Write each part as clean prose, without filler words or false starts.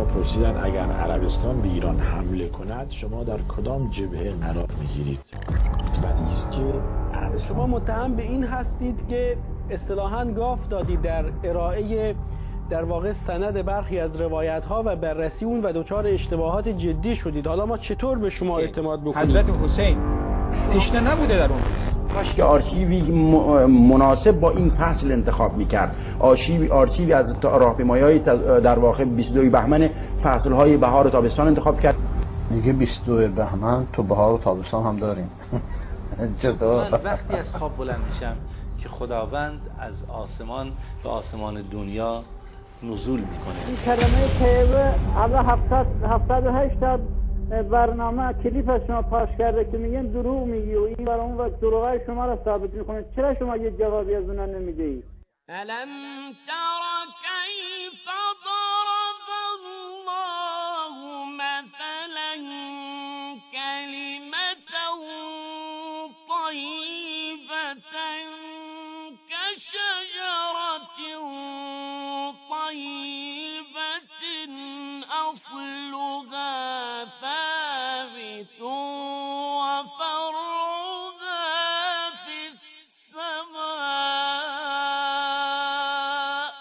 پرسیدن اگر عربستان به ایران حمله کند شما در کدام جبهه قرار میگیرید؟ بعدی است که عربستان شما متهم به این هستید که اصطلاحاً گاف دادید در ارائه در واقع سند برخی از روایت‌ها و بررسی اون و دچار اشتباهات جدی شدید. حالا ما چطور به شما اعتماد بکنیم؟ حضرت حسین تشنه نبوده در اون کاش که آرشیوی مناسب با این فصل انتخاب میکرد. آرشیوی از راهپیمایی‌های در واقع 22 بهمن فصل‌های بهار و تابستان انتخاب کرد. میگه 22 بهمن تو بهار و تابستان هم داریم. من وقتی از خواب بلند میشم که خداوند از آسمان به آسمان دنیا نزول میکنه. این کلمه طیبه حالا 708 تا برنامه کلیپ از شما پخش کرده که میگن دروغ میگی و این برای اون و دروغای شما را ثابت میکنه. چرا شما یه جوابی از اونها نمیدهید؟ الم تر کیف ضرب الله مثلا کلمة طیبة كشجرة طیبة أصلها ثابت وفرعها في السماء.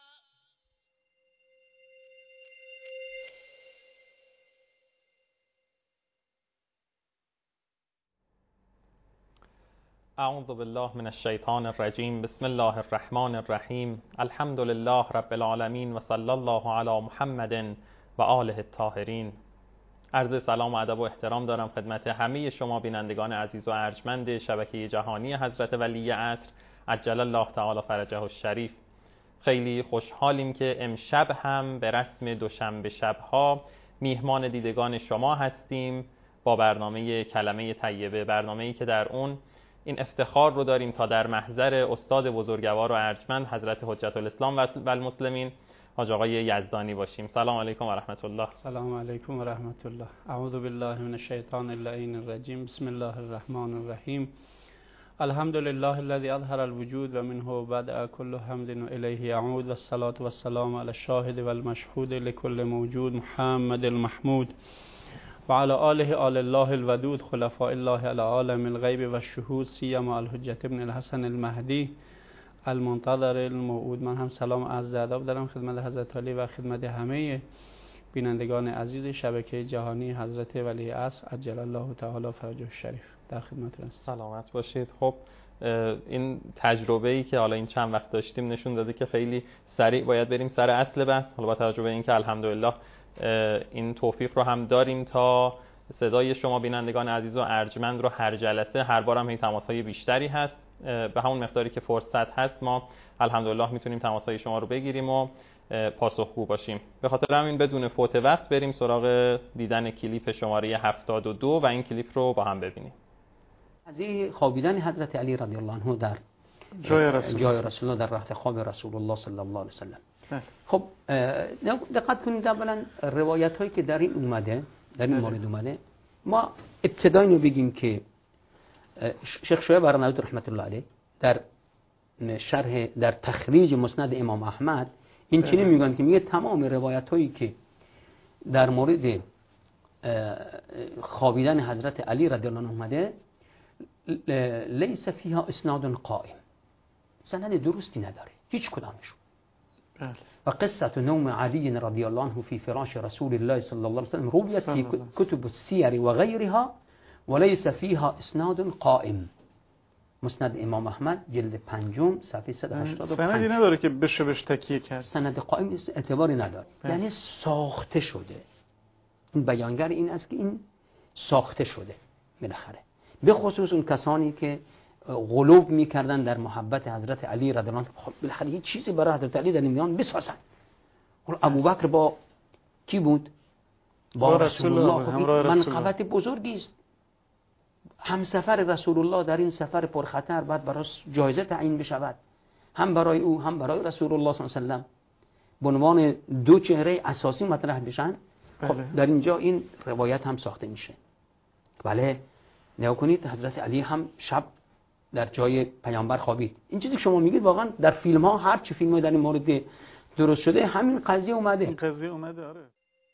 اعوذ بالله من الشیطان الرجیم. بسم الله الرحمن الرحیم. الحمد لله رب العالمین و صلی الله علی محمد و آله الطاهرین. عرض سلام و ادب و احترام دارم خدمت همه شما بینندگان عزیز و ارجمند شبکه جهانی حضرت ولی عصر عجل الله تعالی فرجه الشریف. خیلی خوشحالیم که امشب هم به رسم دوشنبه شبها میهمان دیدگان شما هستیم با برنامه کلمه طیبه، برنامه‌ای که در اون این افتخار رو داریم تا در محضر استاد بزرگوار و ارجمند حضرت حجت الاسلام و المسلمین حاج آقای یزدانی باشیم. سلام علیکم و رحمت الله. سلام علیکم و رحمت الله. اعوذ بالله من الشیطان اللعین الرجیم. بسم الله الرحمن الرحیم. الحمد لله الذي اظهر الوجود و منه بدأ كل حمد الیه یعود و الصلاة و السلام علی الشاهد و المشهود لكل موجود محمد المحمود و علی آله آل الله الودود خلفاء الله علی عالم الغیب و الشهود سیما الحجة ابن الحسن المهدی المنتظر الموعود. من هم سلام عرض ادب دارم خدمت حضرت علی و خدمت همه بینندگان عزیز شبکه جهانی حضرت ولی عصر عجل الله تعالی فرجه الشریف. در خدمتتون هستم. سلامت باشید. خب این تجربه‌ای که حالا این چند وقت داشتیم نشون داده که خیلی سریع باید بریم سر اصل بحث. حالا با توجه به اینکه الحمدلله این توفیق رو هم داریم تا صدای شما بینندگان عزیز و ارجمند رو هر جلسه هر بارم این تماس‌های بیشتری هست، به همون مقداری که فرصت هست ما الحمدلله میتونیم تماس‌های شما رو بگیریم و پاسخگو باشیم. به خاطر همین بدون فوت وقت بریم سراغ دیدن کلیپ شماره 72 و این کلیپ رو با هم ببینیم. از خوابیدن حضرت علی رضی الله عنه در جای رسول الله در رخت خواب رسول الله صلی الله علیه و سلم. خب دقت کنید اولا روایت هایی که در این اومده، در این مورد اومده، ما ابتدا اینو بگیم که شیخ شعیب ارناؤوط رحمت الله علیه در شرح در تخریج مسند امام احمد این چنین میگن که میگه تمام روایت هایی که در مورد خوابیدن حضرت علی رضی الله عنه اومده لیس فیها اسناد قائم، سند درستی نداره هیچ کدامشون. و قصة نوم علی رضی الله عنه فی فراش رسول الله صلی الله علیه وسلم رویت فی کتب السیر و غیرها وليس فيها اسناد قائم. مسند امام احمد جلد 5 صفحه 185. سندی نداره که بشه بهش تکیه کرد. سند قائم اعتباری نداره. یعنی ساخته شده. این بیانگر این است که این ساخته شده بالاخره. به خصوص اون کسانی که غلو می‌کردن در محبت حضرت علی رضی الله عنه، بالاخره هیچ چیزی برای حضرت علی در این میان بسازن. ابوبکر با کی بود؟ با رسول الله. منقبت بزرگی است. همسفر رسول الله در این سفر پرخطر بعد برای جایزه تعیین بشود، هم برای او هم برای رسول الله صلی الله علیه و سلم به عنوان دو چهره اساسی مطرح بشن. خب در اینجا این روایت هم ساخته میشه. بله نگاه کنید حضرت علی هم شب در جای پیامبر خوابید. این چیزی که شما میگید واقعا در فیلم ها هر چی فیلمی در این مورد درست شده همین قضیه اومده. این قضیه اومده. آره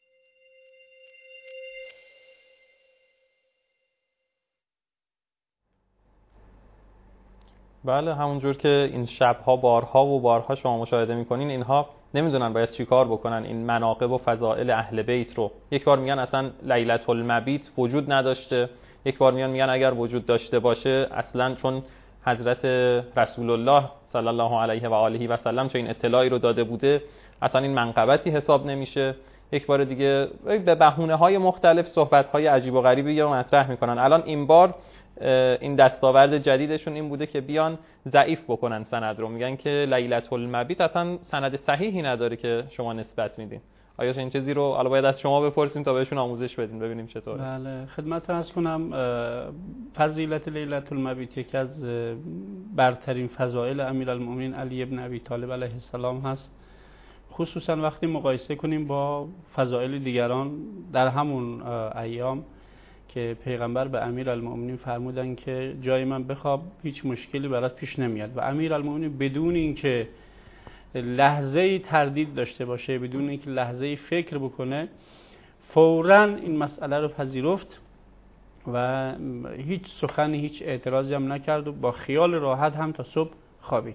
بله، همونجور که این شبها بارها و بارها شما مشاهده میکنین اینها نمیدونن باید چی کار بکنن. این مناقب و فضائل اهل بیت رو یک بار میگن اصلا لیلة المبیت وجود نداشته، یک بار میگن اگر وجود داشته باشه اصلا چون حضرت رسول الله صلی الله علیه و آله و سلم چه این اطلاعی رو داده بوده اصلا این منقبتی حساب نمیشه. یک بار دیگه به بهونه‌های مختلف صحبت‌های عجیب و غریبی رو مطرح میکنن. الان این بار این دستاورد جدیدشون این بوده که بیان ضعیف بکنن سند رو، میگن که لیلة المبیت اصلا سند صحیحی نداره که شما نسبت میدین. آیا این چیزی رو حالا باید از شما بپرسیم تا بهشون آموزش بدیم ببینیم چطوره؟ بله، خدمت عرض کنم فضیلت لیلة المبیت یکی از برترین فضائل امیرالمؤمنین علی ابن ابی طالب علیه السلام هست، خصوصا وقتی مقایسه کنیم با فضائل دیگران در همون ایام که پیغمبر به امیرالمؤمنین فرمودن که جای من بخواب هیچ مشکلی برات پیش نمیاد و امیرالمؤمنین بدون اینکه لحظه‌ای تردید داشته باشه، بدون اینکه لحظه‌ای فکر بکنه، فوراً این مسئله رو پذیرفت و هیچ سخنی هیچ اعتراضی هم نکرد و با خیال راحت هم تا صبح خوابید.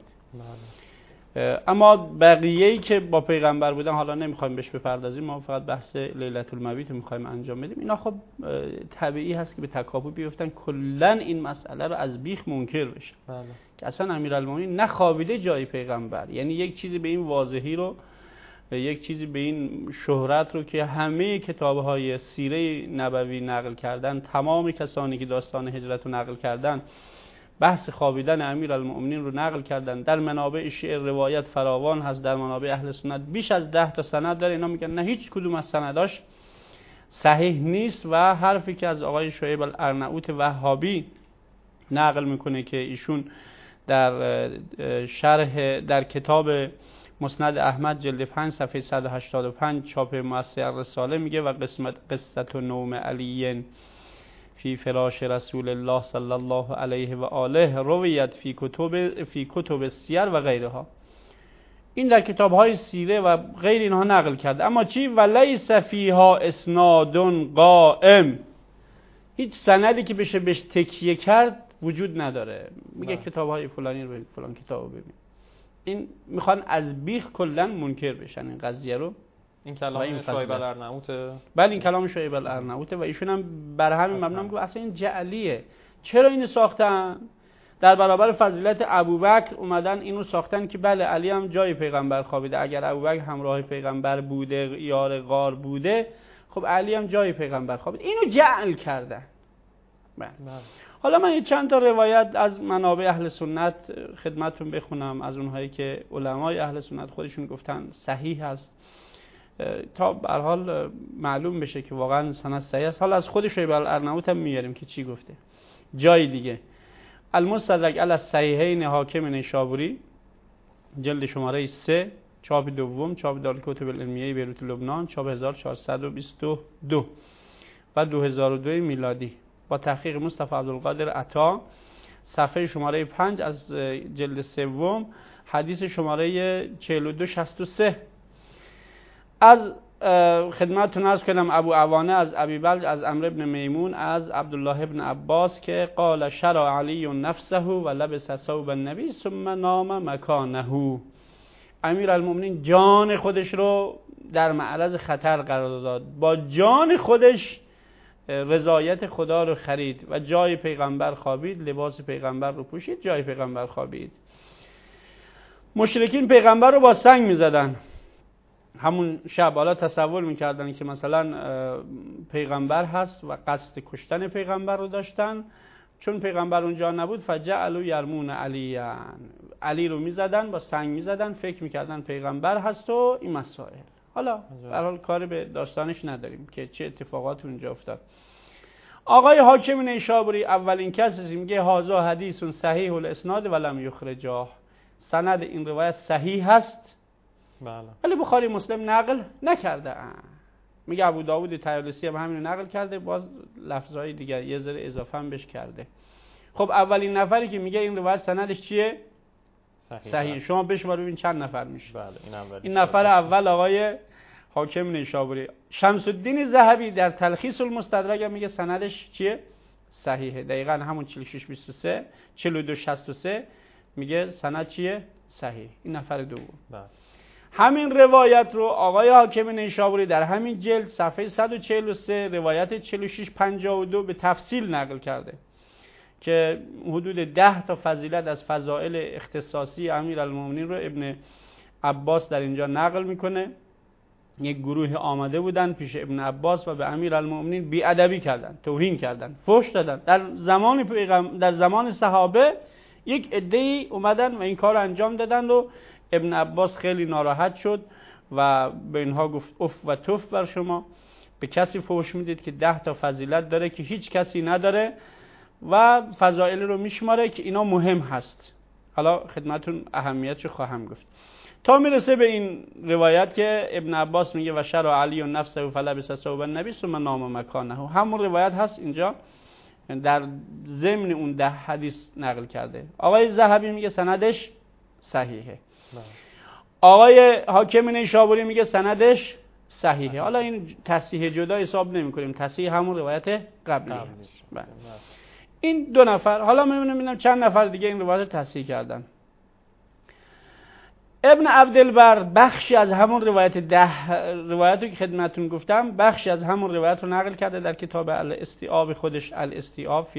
اما بقیه‌ای که با پیغمبر بودن حالا نمیخوایم بهش بپردازیم، ما فقط بحث لیلة المبیت رو میخوایم انجام بدیم. اینا خب طبیعی هست که به تکاپو بیفتن، کلا این مسئله رو از بیخ منکر بشن که اصلا امیرالمومنین نخوابیده جای پیغمبر. یعنی یک چیزی به این واضحی رو، یک چیزی به این شهرت رو که همه کتاب‌های سیره نبوی نقل کردن، تمام کسانی که داستان هجرت رو نقل کردن بحث خوابیدن امیرالمؤمنین رو نقل کردن. در منابع شیعه روایت فراوان هست، در منابع اهل سنت بیش از 10 تا سند داره. اینا میگن نه هیچ کدوم از سنداش صحیح نیست و حرفی که از آقای شعیب الارناؤوط وهابی نقل میکنه که ایشون در شرح در کتاب مسند احمد جلد 5 صفحه 185 چاپ مؤسسه رساله میگه و قصه نوم علی فی فراش رسول الله صلی الله علیه و آله رویت فی کتب سیر و غیرها. این در کتاب‌های سیره و غیر اینها نقل کرده. اما چی؟ ولیس فیها اسناد قائم، هیچ سندی که بشه بهش تکیه کرد وجود نداره. میگه کتاب‌های فلانی رو ببین، فلان کتابو ببین. این میخوان از بیخ کلا منکر بشن این قضیه رو. این کلام شعیب الارناؤوط. بله این کلام شعیب الارناؤوط و ایشون هم بر همین مبنا میگه اصلا این جعلیه. چرا اینو ساختن؟ در برابر فضیلت ابوبکر اومدن اینو ساختن که بله علی هم جای پیغمبر خوابیده، اگر ابوبکر همراه پیغمبر بوده، یار غار بوده، خب علی هم جای پیغمبر خوابیده. اینو جعل کردن. بله. حالا من چند تا روایت از منابع اهل سنت خدمتتون بخونم، از اونهایی که علمای اهل سنت خودشون گفتن صحیح هست، تا به هر حال معلوم بشه که واقعا سند صحیح است. حالا از خود شعیب الارناؤوط هم میاریم که چی گفته. جای دیگه المستدرک علی الصحیحین حاکم نیشابوری جلد شماره 3 چاپ دوم، چاپ دارالکتب العلمیه بیروت لبنان، چاپ 1422 و 2002 میلادی با تحقیق مصطفی عبدالقادر عطا، صفحه شماره 5 از جلد سوم، حدیث شماره 4263. از خدمتتون عرض کنم ابو عوانه از ابی بلج از عمرو ابن میمون از عبدالله ابن عباس که قال شرع علی نفسه و لبس ثوب النبی ثم نام مکانه. امیرالمومنین جان خودش رو در معرض خطر قرار داد، با جان خودش رضایت خدا رو خرید و جای پیغمبر خوابید، لباس پیغمبر رو پوشید، جای پیغمبر خوابید. مشرکین پیغمبر رو با سنگ می‌زدن همون شب. حالا تصور میکردن که مثلا پیغمبر هست و قصد کشتن پیغمبر رو داشتن، چون پیغمبر اونجا نبود فجعلوا یرمون علی رو میزدن، با سنگ میزدن، فکر میکردن پیغمبر هست و این مسائل. حالا به هر حال کاری به داستانش نداریم که چه اتفاقات اونجا افتاد. آقای حاکم نیشابوری اولین کسی میگه هازا حدیث صحیح الاسناد ولم یخرجاه، سند این روایت صحیح هست ولی بخاری مسلم نقل نکرده. میگه ابو داوود طیالسی هم همین رو نقل کرده، باز لفظهای دیگر یه ذره اضافه هم بهش کرده. خب اولین نفری که میگه این روایت سندش چیه؟ صحیح. شما بشمار ببین چند نفر میشه. این نفر اول آقای حاکم نیشابوری. شمس الدین ذهبی در تلخیص المستدرک میگه سندش چیه؟ صحیحه. دقیقاً همون 4623 4263 میگه سند چیه؟ صحیح. این نفر دوم. همین روایت رو آقای حاکم نیشابوری در همین جلد صفحه 143 روایت 4652 به تفصیل نقل کرده که حدود 10 تا فضیلت از فضائل اختصاصی امیرالمومنین رو ابن عباس در اینجا نقل میکنه. یک گروه آمده بودن پیش ابن عباس و به امیرالمومنین بی‌ادبی کردن، توهین کردن، فحش دادن. در زمان صحابه یک عده‌ای اومدن و این کار رو انجام دادن و ابن عباس خیلی ناراحت شد و به اینها گفت اف و تف بر شما، به کسی فحش میدید که 10 تا فضیلت داره که هیچ کسی نداره و فضائل رو میشماره که اینا مهم هست. حالا خدمتون اهمیتشو خواهم گفت تا میرسه به این روایت که ابن عباس میگه و شرع علی نفسه فلبس ثوب النبی ثم نام مکانه. همون روایت هست اینجا در ضمن اون 10 حدیث نقل کرده. آقای ذهبی میگه سندش صحیحه. آقای حاکم نیشابوری میگه سندش صحیحه. حالا این تصحیح جدا حساب نمی‌کنیم، تصحیح همون روایت قبلی است. این دو نفر. حالا می‌بینیم چند نفر دیگه این روایت رو تصحیح کردن. ابن عبدالبر بخشی از همون روایت 10 روایتی که خدمتتون گفتم، بخشی از همون روایت رو نقل کرده در کتاب الاستیعاب خودش، الاستیعاب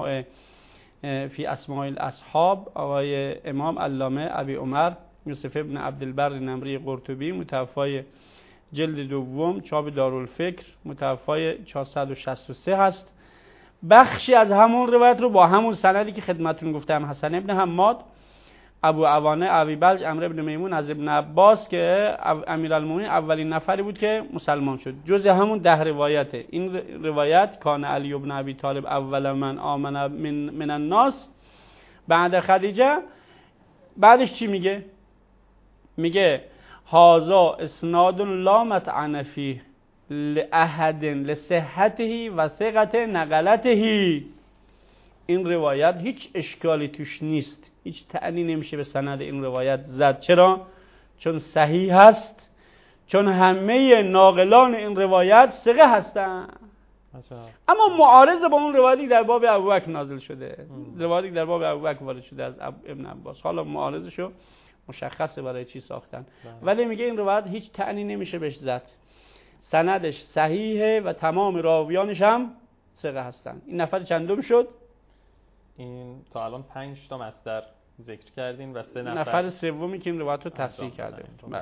فی اسماء الاصحاب. آقای امام علامه ابی عمر یوسف ابن عبدالبر نمری قرطبی، متوفای جلد دوم، چاپ دارالفکر، متوفای 463 هست. بخشی از همون روایت رو با همون سندی که خدمتتون گفتم، حسن ابن حماد، ابو عوانه، ابی بلج، عمرو ابن میمون از ابن عباس که امیرالمومنین اولین نفری بود که مسلمان شد، جز همون 10 روایته. این روایت کان علی ابن ابی طالب اول من آمن من الناس بعد خدیجه. بعدش چی میگه؟ میگه هازا اسناد لا مطعن فیه لأحد لصحته و ثقت نقلته. این روایت هیچ اشکالی توش نیست، هیچ طعنی نمیشه به سند این روایت زد. چرا؟ چون صحیح هست، چون همه ناقلان این روایت ثقه هستن. اما معارض با اون روایتی در باب ابوبکر نازل شده، روایتی در باب ابوبکر وارد شده از ابن عباس. حالا معارضشو مشخصه برای چی ساختن، ولی میگه این روایت هیچ طعنی نمیشه بهش زد، سندش صحیحه و تمام راویانش هم ثقه هستن. این نفر چندم شد؟ این تا الان 5 تا مصدر ذکر کردین و 3 نفر سومی که این روایت رو تصحیح کرده.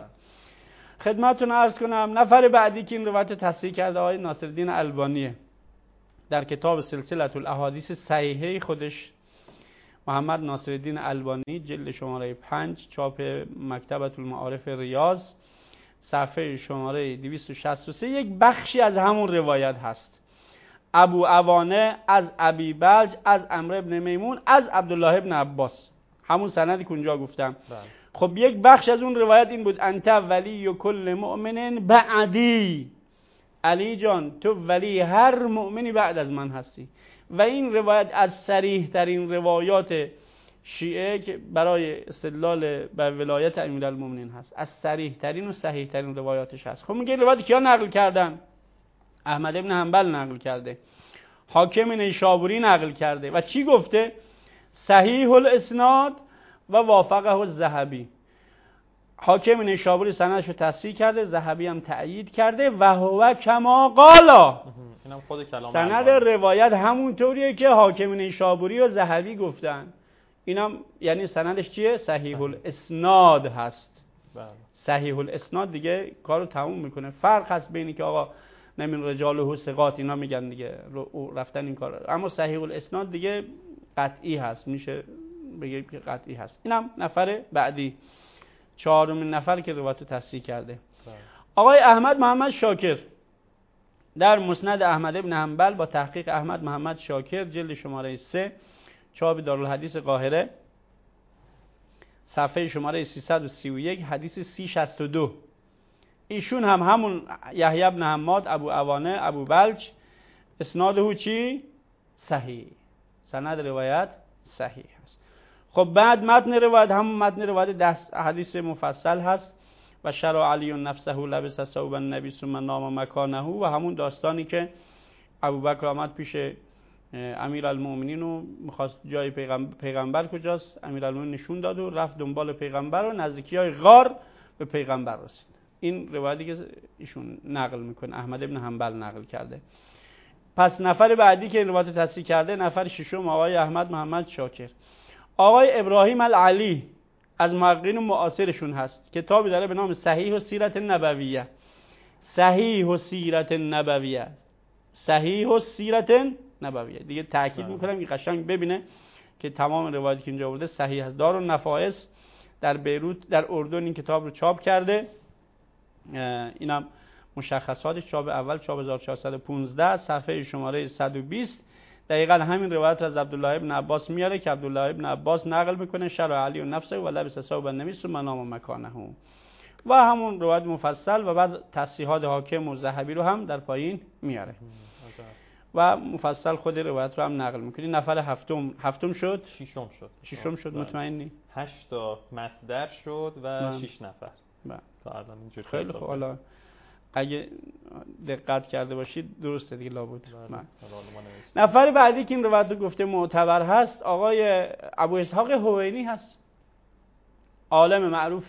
خدمتتون عرض کنم نفر بعدی که این روایت رو تصحیح کرده آقای ناصرالدین البانیه. در کتاب سلسله الاحادیث صحیحه خودش، محمد ناصرالدین البانی، جلد شماره 5، چاپ مکتبة المعارف ریاض، صفحه شماره 263، یک بخشی از همون روایت هست. ابو عوانه از ابی بلج از عمرو ابن میمون از عبدالله ابن عباس، همون سندی که اونجا گفتم. خب یک بخش از اون روایت این بود: انت ولی کل مؤمن بعدی، علی جان تو ولی هر مؤمنی بعد از من هستی. و این روایت از صریح ترین روایات شیعه که برای استدلال بر ولایت امیرالمومنین هست، از صریح ترین و صحیح ترین روایاتش هست. خب میگه روایت کیا نقل کردن؟ احمد ابن حنبل نقل کرده، حاکم نیشابوری نقل کرده و چی گفته؟ صحیح الاسناد و وافقه الذهبی. حاکم نیشابوری سندش رو تصحیح کرده، ذهبی هم تأیید کرده و هو کما قالا. اینم خود کلام سند روایت همونطوریه که حاکم نیشابوری و ذهبی گفتن. اینم یعنی سندش چیه؟ صحیح الاسناد هست. صحیح الاسناد دیگه کارو تموم میکنه. فرق هست بینی که آقا نمین رجاله و ثقات اینا میگن دیگه رفتن این کار، اما صحیح الاسناد دیگه قطعی هست، میشه بگه که قطعی هست. اینم نفر بعدی، چهارمین نفر که روایت رو تصحیح کرده آقای احمد محمد شاکر در مسند احمد ابن حنبل با تحقیق احمد محمد شاکر، جلد شماره 3، چاپ دارالحدیث قاهره، صفحه شماره 331، حدیث 362. ایشون هم همون یحیی بن حماد، ابو عوانه، ابو بلج، اسناده چی؟ صحیح، سند روایت صحیح هست. خب بعد متن روایت همون متن روایت حدیث مفصل هست و شرع علی نفسه لبس ثوب النبی ثم نام مکانه و همون داستانی که ابوبکر آمد پیش امیرالمومنین رو میخواست جای پیغمبر کجاست، امیرالمومنین نشون داد و رفت دنبال پیغمبر و نزدیکی‌های غار به پیغمبر رسید. این روایتی که ایشون نقل میکنه، احمد ابن حنبل نقل کرده. پس نفر بعدی که این روایت تصحیح کرده، نفر ششم آقای احمد محمد شاکر. آقای ابراهیم العلی از محققین معاصرشون هست، کتابی داره به نام صحیح السیرة النبویه. صحیح السیرة النبویه، صحیح السیرة النبویه. دیگه تاکید میکنم که قشنگ ببینه که تمام روایتی که اینجا آورده صحیح است. دارالنفائس در بیروت در اردن این کتاب رو چاپ کرده. اینم مشخصاتش، چاپ اول چاپ 1415 صفحه شماره 120 دقیقاً همین روایت از عبدالله ابن عباس میاره که عبدالله ابن عباس نقل میکنه شرع علی و نفسه و لبس ثوب النبی ثم نام مکانه و همون روایت مفصل و بعد تصحیحات حاکم و ذهبی رو هم در پایین میاره و مفصل خود روایت رو هم نقل میکنه. نفر هفتم شد، ششم شد مطمئنی؟ 8 تا مصدر شد و 6 نفر. تا الان اینجوری. خیلی خوب. حالا اگه دقت کرده باشید درسته دیگه لابد. نفر بعدی که این روایت رو گفته معتبر هست آقای ابو اسحاق حوینی هست، عالم معروف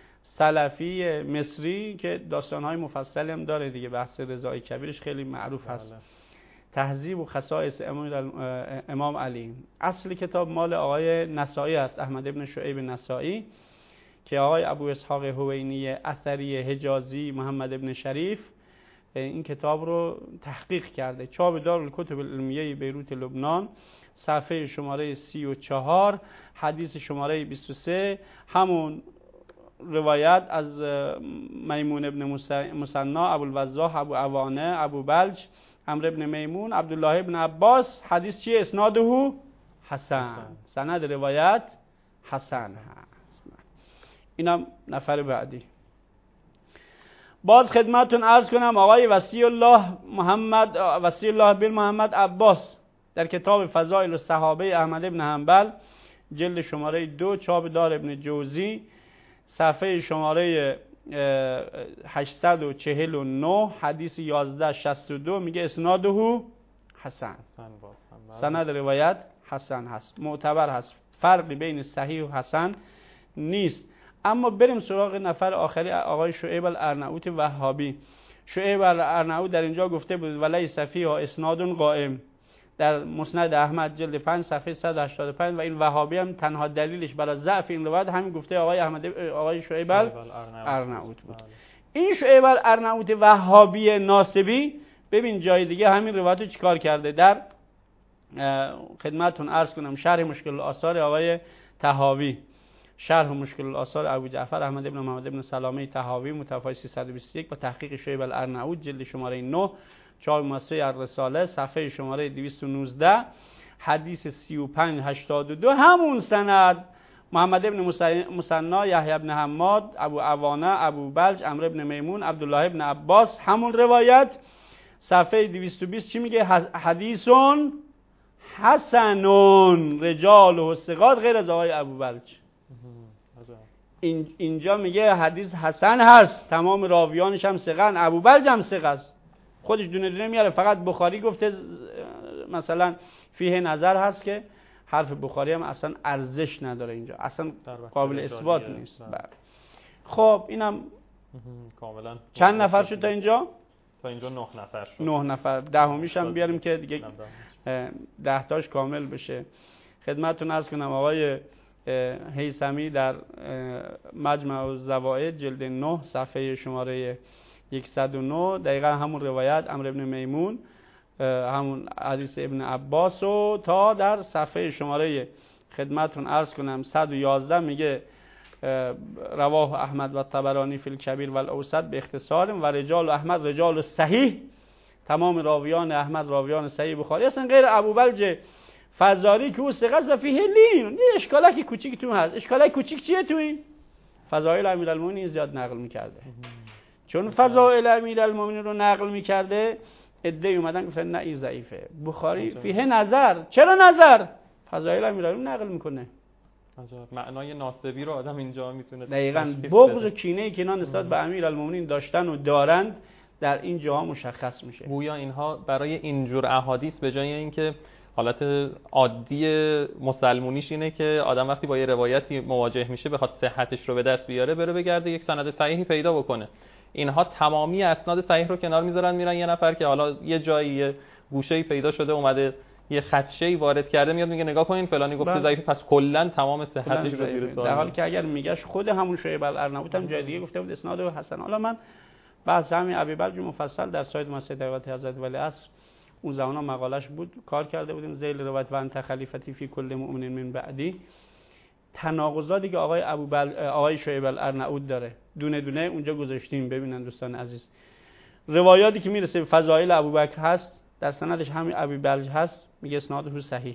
سلفی مصری که داستان‌های مفصلی هم داره دیگه. بحث رضای کبیرش خیلی معروف هست. تهذیب و خصائص امام علی. اصل کتاب مال آقای نسائی هست، احمد ابن شعیب نسائی، که آقای ابو اسحاق حوینی اثری حجازی محمد ابن شریف این کتاب رو تحقیق کرده. چاپ دارالکتب العلمیه بیروت لبنان، صفحه شماره 34 حدیث شماره 23. همون روایت از میمون ابن مسنا، ابو الوضاح، ابو عوانه، ابو بلج، عمرو ابن میمون، عبدالله ابن عباس. حدیث چیه؟ اسناده حسن، سند روایت حسن هست. اینم نفر بعدی. باز خدمتتون عرض کنم آقای وصی الله بن محمد عباس در کتاب فضائل الصحابه احمد ابن حنبل جلد شماره 2 چاپ دار ابن جوزی صفحه شماره 849 حدیث 1162 میگه اسناده حسن، سند روایت حسن هست، معتبر هست، فرقی بین صحیح و حسن نیست. اما بریم سراغ نفر آخری آقای شعیب الارناؤوط وهابی. شعیب الارناؤوط در اینجا گفته بود ولیس فیها اسناد قائم، در مسند احمد جلد 5 صفحه 185 و این وهابی هم تنها دلیلش برای ضعف این روایت همین گفته آقای شعیب الارناؤوط بود. این شعیب الارناؤوط وهابی ناصبی ببین جای دیگه همین روایت رو چیکار کرده. در خدمتتون عرض کنم شرح مشکل الآثار آقای طحاوی، شرح مشکل الآثار ابو جعفر احمد ابن محمد ابن سلامه طحاوی متوفی 321 با تحقیق شعیب الارناؤوط جلد شماره 9 چاپ مؤسسه الرساله صفحه شماره 219 حدیث 3582 همون سند محمد ابن مسنا، یحیی ابن حماد، ابو عوانه، ابو بلج، عمرو ابن میمون، عبدالله ابن عباس، همون روایت صفحه 220 چی میگه؟ حدیثون حسنون رجال و ثقات غیر از آقای ابو بلج. اینجا میگه حدیث حسن هست، تمام راویانش هم ثقن، ابو بلج هم ثقه است، خودش دونه دونه میاره. فقط بخاری گفته مثلا فیه نظر هست که حرف بخاری هم اصلا ارزش نداره، اینجا اصلا قابل اثبات نیست. خب اینم کاملا چند نفر شد تا اینجا؟ تا اینجا 9 نفر شد. 9 نفر، دهمیش هم بیاریم که دیگه 10 تاش کامل بشه. خدمتتون عرض کنم آقای هیثمی در مجمع الزوائد جلد 9 صفحه شماره 109 دقیقا همون روایت عمرو ابن میمون، همون حدیث ابن عباس و تا در صفحه شماره خدمتتون عرض کنم 111 میگه رواه احمد و طبرانی فی الکبیر و الاوسط به اختصار و رجال احمد رجال صحیح، تمام راویان احمد راویان صحیح بخاری اصلا غیر ابو بلج فزاری که او ثقه است و فیه لین. این اشکالکی کوچیک تو هست. اشکالای کوچیک چیه توی فضائل امیرالمومنین زیاد نقل میکرده، چون فضائل امیرالمومنین رو نقل میکرده عده اومدن گفتن نه این ضعیفه، بخاری فیه نظر. چرا نظر؟ فضائل امیرالمومنین نقل میکنه. معنای ناصبی رو آدم اینجا میتونه دقیقاً بغض و کینه‌ای که اینا نسبت به امیرالمومنین داشتن و دارند در این جاها مشخص میشه. گویا اینها برای اینجور احادیث به جای اینکه حالت عادی مسلمونیش اینه که آدم وقتی با یه روایتی مواجه میشه بخواد صحتش رو به دست بیاره بره بگرده یک سند صحیحی پیدا بکنه. اینها تمامی اسناد صحیح رو کنار میذارن میرن یه نفر که حالا یه جایی یه گوشه‌ای پیدا شده اومده یه خدشه‌ای وارد کرده میاد میگه نگاه کنین فلانی گفته ضعیف، پس کلا تمام صحتش رو زیر سوال. در حالی که اگر میگهش خود همون شعیب الارناؤوط هم جای دیگه گفته بود اسناد حسن. حالا من بحث همین ابی بلج مفصل در سایت مسجد دعوت حضرت ولی عصر اون زمانا مقالش بود کار کرده بودیم ذیل روایت و انت خلیفتی فی کل مؤمن من بعدی. تناقضاتی که آقای شعیب الارناؤوط داره دونه دونه اونجا گذاشتیم ببینن دوستان عزیز. روایاتی که میرسه به فضائل ابوبکر هست در سندش همین ابی بلج هست میگه اسناده صحیح.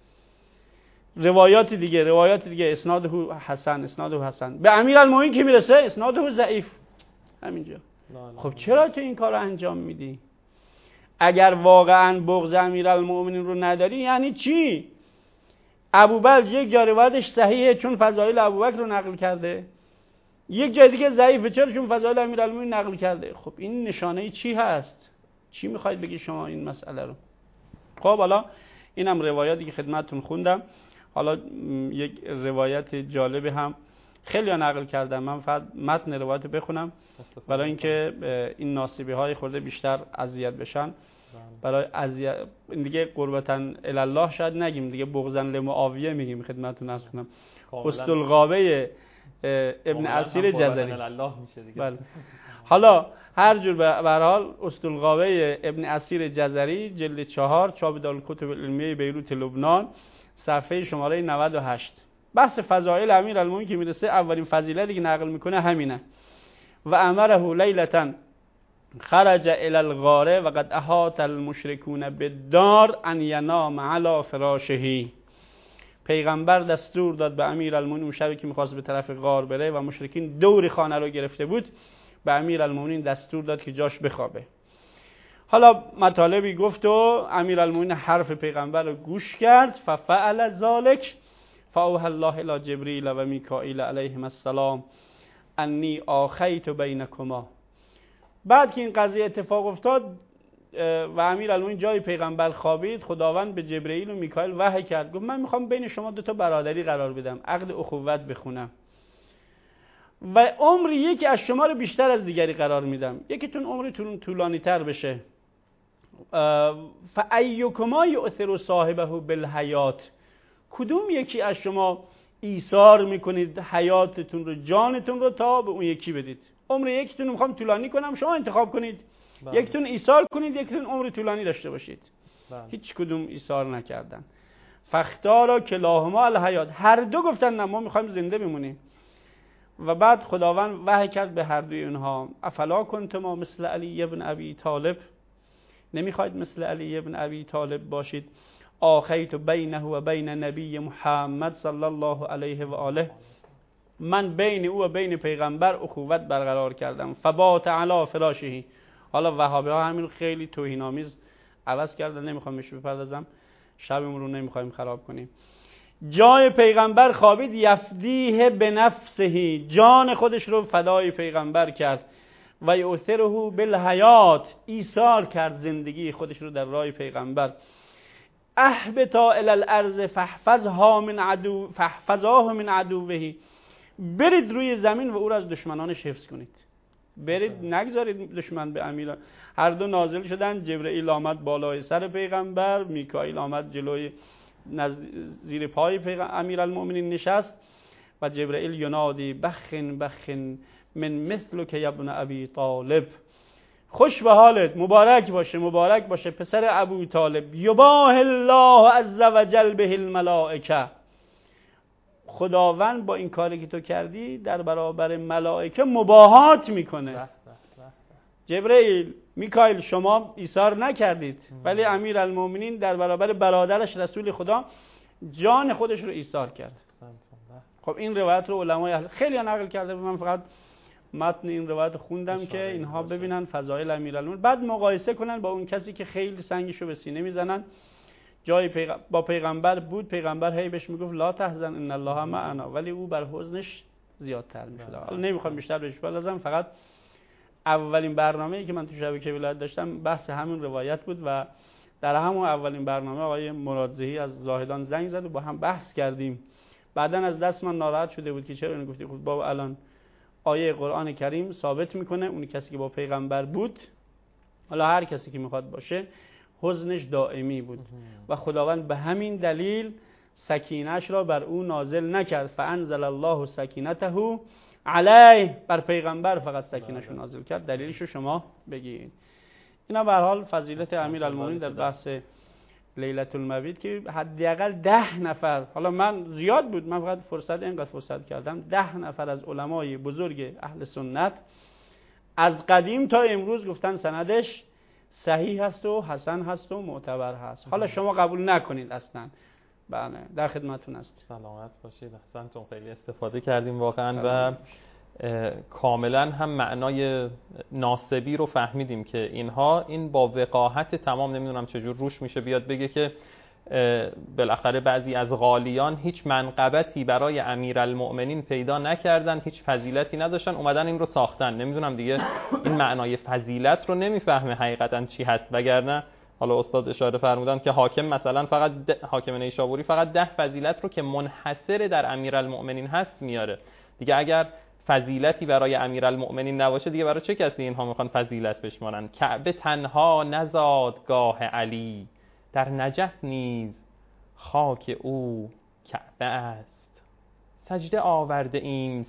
روایات دیگه اسناده حسن. به امیرالمومنین که میرسه اسناده ضعیف. همینجا. خب چرا تو این کارو انجام میدی؟ اگر واقعا بغض امیرالمومنین رو نداری یعنی چی؟ ابوبکر یک جا روایتش صحیحه چون فضائل ابوبکر رو نقل کرده، یک جای دیگه ضعیفه چرا چون فضائل امیرالمومنین نقل کرده. خب این نشانه چی هست؟ چی میخواید بگی شما این مسئله رو؟ خب حالا اینم روایاتی که خدمتتون خوندم. حالا یک روایت جالب هم خیلی نقل کردم، من فقط متن روایت بخونم برای اینکه این ناصیبه های خورده بیشتر اذیت بشن. برای اذیت دیگه قربتن الله شاید نگیم دیگه، بغضن لمعاویه میگیم خدمتتون عرض کنم. اسطلغابه ابن اسیر جزری. بله. حالا هر جور به هر حال اسطلغابه ابن اسیر جزری جلد 4 چاپ دارالکتب العلمیه بیروت لبنان صفحه شماره 98 بحث فضائل امیرالمومنین که میرسه اولین فضیلتی که نقل میکنه همینه. و امره لیلة خرج الى الغار و قد احاط المشركون بالدار ان ینام علی فراشه. پیغمبر دستور داد به امیرالمومنین اون شبی که میخواست به طرف غار بره و مشرکین دوری خانه رو گرفته بود به امیرالمومنین دستور داد که جاش بخوابه. حالا مطالبی گفت و امیرالمومنین حرف پیغمبر رو گوش کرد. ففعل ذلك فاوحى الله الى جبریل و میکائیل علیهم السلام انی آخیت بینکما. بعد که این قضیه اتفاق افتاد و امیرالمومنین جای پیغمبر خوابید، خداوند به جبرئیل و میکائیل وحی کرد گفت من میخوام بین شما دو تا برادری قرار بدم، عقد اخوت بخونم و عمر یکی از شما رو بیشتر از دیگری قرار میدم، یکیتون عمرتون طولانی تر بشه. فایکما یؤثر صاحبه بالحیات. کدوم یکی از شما ایثار میکنید حیاتتون رو جانتون رو تا به اون یکی بدید؟ عمر یکیتون رو میخوام طولانی کنم شما انتخاب کنید. یکیتون ایثار کنید یکیتون عمر طولانی داشته باشید. هیچ کدوم ایثار نکردن. فاختار کلاهما الحیات. هر دو گفتن نه ما میخوایم زنده بمونیم. و بعد خداوند وحی کرد به هر دوی اونها افلا کنتما مثل علی ابن ابی طالب. نمیخواید مثل علی ابن ابی طالب باشید؟ آخیت بینه و بین نبی محمد صلی الله علیه و آله. من بین او و بین پیغمبر اخوت برقرار کردم. فبات علی فراشه. حالا وهابی ها همین خیلی توهین‌آمیز عوض کردن، نمیخوام بهش بپردازم، شبمون رو نمیخوایم خراب کنیم. جای پیغمبر خوابید، یفدیه به نفسه، جان خودش رو فدای پیغمبر کرد. و یؤثره بالحیات، ایثار کرد زندگی خودش رو در راه پیغمبر. اهبطا الی الارض فاحفظها من عدوه. برید روی زمین و او را از دشمنانش حفظ کنید. برید نگذارید دشمن به امیر. هر دو نازل شدن، جبرئیل آمد بالای سر پیغمبر، میکائیل آمد جلوی زیر پای امیرالمومنین نشست و جبرئیل ینادی بخن بخن من مثلک یا ابن ابی طالب. خوش به حالت، مبارک باشه مبارک باشه پسر ابو طالب. یباه الله عز وجل به الملائکه. خداوند با این کاری که تو کردی در برابر ملائکه مباهات میکنه. جبرئیل، میکائیل، شما ایثار نکردید ولی امیرالمومنین در برابر برادرش رسول خدا جان خودش رو ایثار کرد. خب این روایت رو علمای خیلی نقل کرده، من فقط متن این روایت خوندم که اینها ببینن فضایل امیرالمومنین، بعد مقایسه کنن با اون کسی که خیلی سنگشو به سینه میزنن. جای با پیغمبر بود، پیغمبر هی بهش میگفت لا تحزن ان الله معنا، ولی او بر حزنش زیادتر میشد. حالا نمیخوام بیشتر بهش بپردازم، فقط اولین برنامه‌ای که من تو شبکه ولایت داشتم بحث همین روایت بود و در همون اولین برنامه آقای مرادزهی از زاهدان زنگ زد و با هم بحث کردیم. بعداً از دست من ناراحت شده بود که چرا اینو گفتی. خب بابا الان آیه قرآن کریم ثابت میکنه اون کسی که با پیغمبر بود، حالا هر کسی که میخواد باشه، حزنش دائمی بود و خداوند به همین دلیل سکینه‌اش را بر او نازل نکرد. فانزل الله سکینته علیه، بر پیغمبر فقط سکینه‌اش رو نازل کرد. دلیلش رو شما بگید. اینا به هر حال فضیلت امیرالمومنین در بحث لیلة المبیت که حداقل 10 نفر، حالا من زیاد بود، من فقط اینقدر فرصت کردم، 10 نفر از علمای بزرگ اهل سنت از قدیم تا امروز گفتن سندش صحیح هست و حسن هست و معتبر هست. حالا شما قبول نکنید اصلا، بله در خدمتتون است. سلامت باشید. احسنتون، خیلی استفاده کردیم واقعا و کاملا هم معنای ناسبی رو فهمیدیم که این با وقاحت تمام، نمیدونم چجور روش میشه بیاد بگه که بالاخره بعضی از غالیان هیچ منقبتی برای امیرالمؤمنین پیدا نکردن، هیچ فضیلتی نداشتن، اومدن این رو ساختن. نمیدونم دیگه این معنای فضیلت رو نمیفهمه حقیقتا چی هست. وگرنه حالا استاد اشاره فرمودن که حاکم مثلا فقط حاکم نیشابوری فقط 10 فضیلت رو که منحصر در امیرالمؤمنین هست میاره. دیگه اگر فضیلتی برای امیرالمؤمنین نباشه دیگه برای چه کسی اینها میخوان فضیلت بشمارن؟ کعبه تنها نزادگاه علی، در نجف نیز خاک او کعبه است. سجده آورده ایم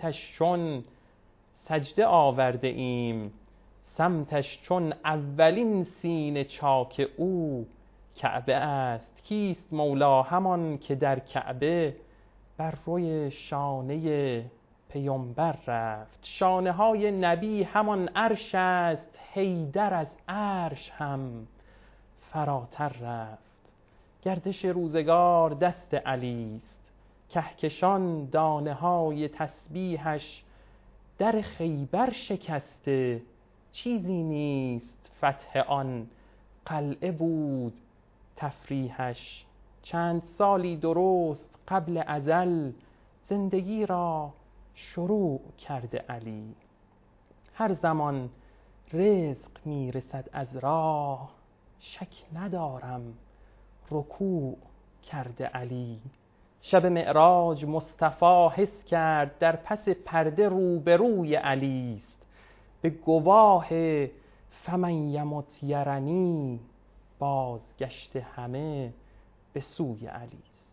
سمتش چون اولین سینه چاک او کعبه است. کیست مولا؟ همان که در کعبه بر روی شانه پیامبر رفت. شانه های نبی همان عرش است، حیدر از عرش هم فراتر رفت. گردش روزگار دست علی است، کهکشان دانه های تسبیحش در خیبر شکسته. چیزی نیست فتح آن قلعه بود تفریحش. چند سالی درست قبل ازل زندگی را شروع کرده علی. هر زمان رزق میرسد از راه، شک ندارم رکوع کرده علی. شب معراج مصطفی حس کرد در پس پرده روبروی علی است. به گواه فمن یمت یرنی بازگشت همه به سوی علی است.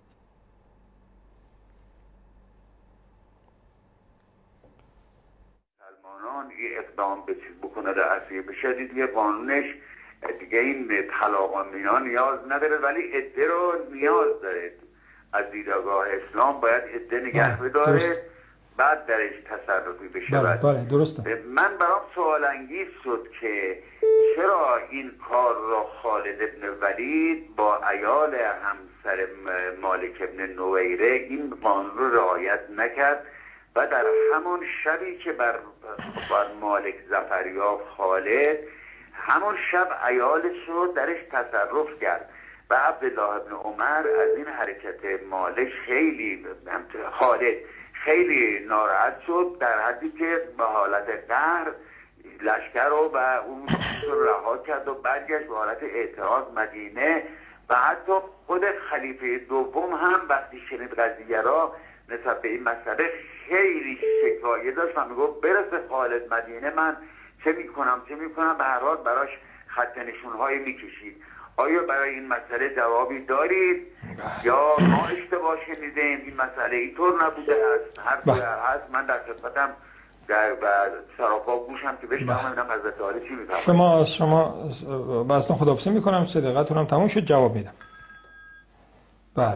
مسلمانان یه اقدام بکنه در عصیه بشه، دیگه قانونش دیگه این طلاق و مینا نیاز نداره، ولی عده رو نیاز داره. از دیدگاه اسلام باید عده نگه بداره، بعد درش تصرفی بشه. بله درسته. من برام سوال انگیز شد که چرا این کار را خالد ابن ولید با عیال همسر مالک ابن نویره این قانون رو رعایت نکرد و در همون شبی که بر مالک ظفر یافت خالد، همون شب عیالش رو درش تصرف کرد و عبدالله ابن عمر از این حرکت مالک خالد خیلی ناراحت شد، در حدی که به حالت قهر لشکر رو و اون رو رها کرد و برگشت به حالت اعتراض مدینه. و حتی خود خلیفه دوم هم وقتی شنید قضیه را نسبت به این مسئله خیلی شکایه داشت و میگفت برسه خالد مدینه من چه میکنم به هر حال براش خط نشون‌های میکشید. آیا برای این مسئله جوابی دارید یا ما اشتباه شنیدیم؟ این مسئله اینطور نبوده است. هر هست من در خدمتم در سراپا گوشم که بشنوم ببینم حضرت عالی چی میفرمایید. شما بسته خداحافظی میکنم، صدقتون هم تموم شد، جواب میدم. بله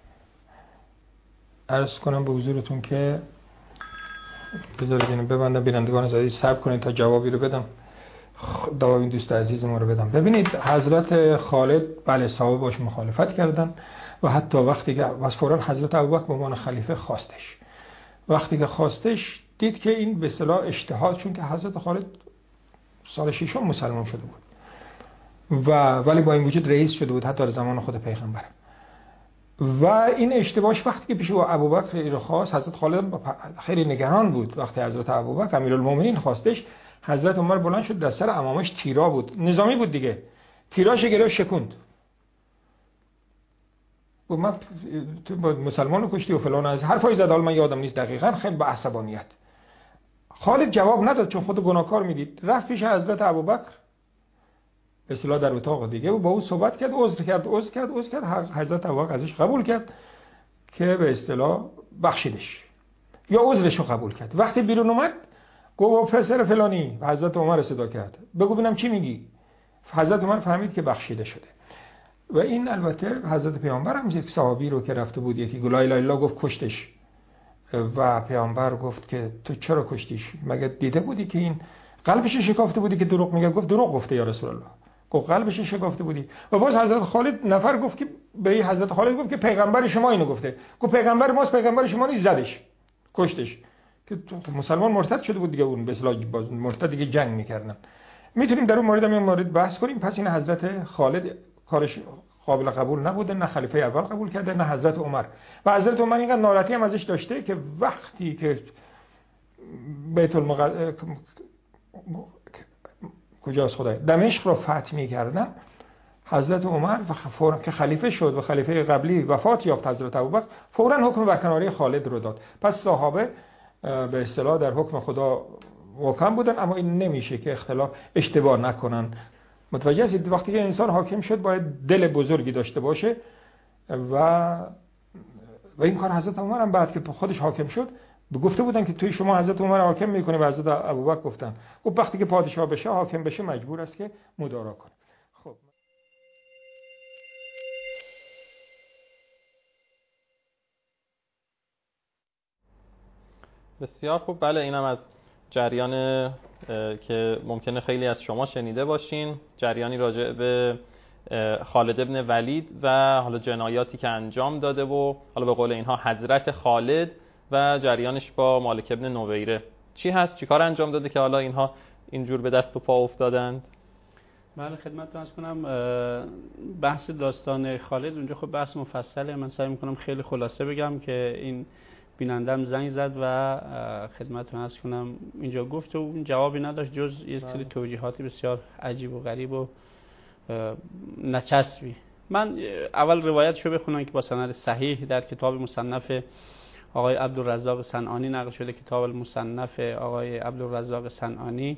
عرض کنم به حضورتون که بذارید اینو ببندم، بینندگان عزیز صبر کنید تا جوابی رو بدم، جواب این دوست عزیز ما رو بدم. ببینید حضرت خالد بله صحابه باش مخالفت کردن و حتی وقتی که فوراً حضرت ابوبکر به عنوان خلیفه خواستش، وقتی که خواستش دید که این به اصطلاح اجتهاد، چون که حضرت خالد سال 6 مسلمان شده بود ولی با این وجود رئیس شده بود حتی در زمان خود پیغمبر، و این اشتباهش وقتی که پیش ابوبکر رو خواست، حضرت خالد خیلی نگران بود. وقتی حضرت ابوبکر امیرالمومنین خواستش، حضرت عمر بلند شد، در سر عمامش تیرا بود، نظامی بود دیگه، تیراش گرفت شکوند، و من تو مسلمان رو کشتی و فلان، از حرفای زد، حالا من یادم نیست دقیقاً، خیلی با عصبانیت. خالد جواب نداد چون خود گناهکار میدید، رفت پیش حضرت ابوبکر به اصطلاح در اتاق دیگه و با او صحبت کرد، عذر کرد. حضرت ابوبکر ازش قبول کرد که به اصطلاح بخشیدش یا عذرش رو قبول کرد. وقتی بیرون اومد گفت پسر فلانی، حضرت عمر صدا کرد، بگو ببینم چی میگی. حضرت عمر فهمید که بخشیده شده. و این البته حضرت پیامبر هم یک صحابی رو که رفته بود یکی لا اله الا الله گفت کشتش، و پیامبر گفت که تو چرا کشتیش؟ مگه دیده بودی که این قلبش شکافته بودی که دروغ میگه؟ گفت دروغ گفته یا رسول الله. گفت قلبش شکافته بودی. و باز حضرت خالد نفر گفت که به حضرت خالد گفت که پیغمبر شما اینو گفته. گفت پیغمبر ماست، پیغمبر شما نیست، زدش، کشتش. که مسلمان مرتد شده بود دیگه، اون به اصطلاح باز مرتد دیگه جنگ میکردن. میتونیم در اون مورد هم مورد بحث کنیم. پس این حضرت خالد کارش قابل قبول نبوده، نه خلیفه اول قبول کرده نه حضرت عمر. و حضرت عمر اینقدر ناراحتی هم ازش داشته که وقتی که بیت کجاست خدای دمشق رو فتح می‌کردن، حضرت عمر فوراً که خلیفه شد و خلیفه قبلی وفات یافت حضرت ابوبکر، فوراً حکم برکناری خالد رو داد. پس صحابه به اصطلاح در حکم خدا محکم بودن، اما این نمیشه که اشتباه نکنن. متوجه هستید؟ وقتی که انسان حاکم شد باید دل بزرگی داشته باشه و این کار حضرت عمر هم بعد که خودش حاکم شد گفته بودن که توی شما حضرت عمر حاکم میکنه و حضرت ابوبکر گفتن گفت وقتی که پادشاه بشه حاکم بشه مجبور است که مدارا کنه. خب بسیار خوب. بله، اینم از جریان که ممکنه خیلی از شما شنیده باشین، جریانی راجع به خالد ابن ولید و حالا جنایاتی که انجام داده و حالا به قول اینها حضرت خالد و جریانش با مالک ابن نویره. چی هست؟ چی کار انجام داده که حالا اینها اینجور به دست و پا افتادند؟ بله خدمتتون عرض کنم بحث داستان خالد اونجا خب بحث مفصله، من سعی میکنم خیلی خلاصه بگم که این بینندم زنگ زد و خدمتتون عرض کنم اینجا گفت و اون جوابی نداشت جز یه سری توجیهاتی بسیار عجیب و غریب و نچسبی. من اول روایتشو بخونم که با سند صحیح در کتاب مصنف آقای عبدالرزاق صنعانی نقل شده. کتاب المصنف آقای عبدالرزاق صنعانی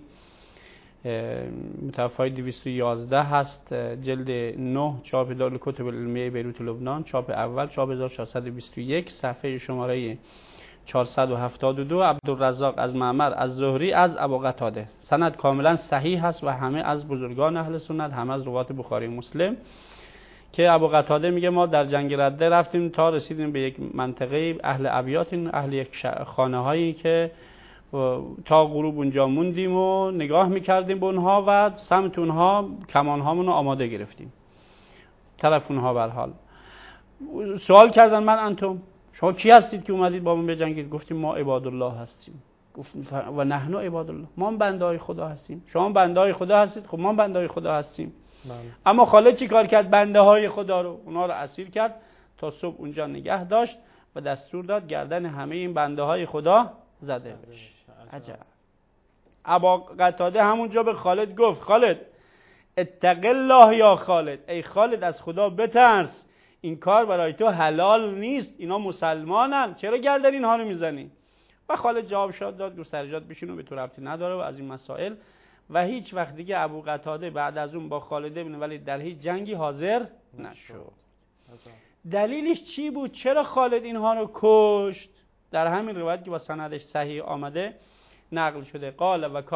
متوفای 211 هست، جلد 9، چاپ دارالکتب العلمیه بیروت لبنان، چاپ اول، چاپ 1421، صفحه شماره 472. عبدالرزاق از معمر از زهری از ابو قتاده. سند کاملا صحیح هست و همه از بزرگان اهل سنت، همه از روات بخاری مسلم، که ابو قتاده میگه ما در جنگ رده رفتیم تا رسیدیم به یک منطقه اهل ابیات، اهل یک خانه هایی که تا غروب اونجا موندیم و نگاه میکردیم به اونها و سمت اونها کمان هامون رو آماده گرفتیم طرف اونها. برحال سوال کردن من انتم، شما کی هستید که اومدید با من بجنگید؟ گفتیم ما عبادالله هستیم. گفتیم و نحن عبادالله، ما بنده های خدا هستیم. شما بنده های خدا هستید؟ خب ما بنده های خدا هستیم. اما خالد چی کار کرد؟ بنده های خدا رو، اونا رو اسیر کرد تا صبح اونجا نگه داشت و دستور داد گردن همه این بنده های خدا زده بشه. عجب. ابو قتاده همونجا به خالد گفت خالد اتق الله یا خالد، ای خالد از خدا بترس، این کار برای تو حلال نیست، اینا مسلمانن، چرا گردن اینها رو میزنی؟ و خالد جواب شاد داد گفت سرجات بشینو، به تو ربطی نداره و از این مسائل. و هیچ وقت دیگه ابو قتاده بعد از اون با خالد ابن ولید در هیچ جنگی حاضر نشد. دلیلش چی بود؟ چرا خالد اینها رو کشت؟ در همین روایت که با سندش صحیح آمده نقل شده قال و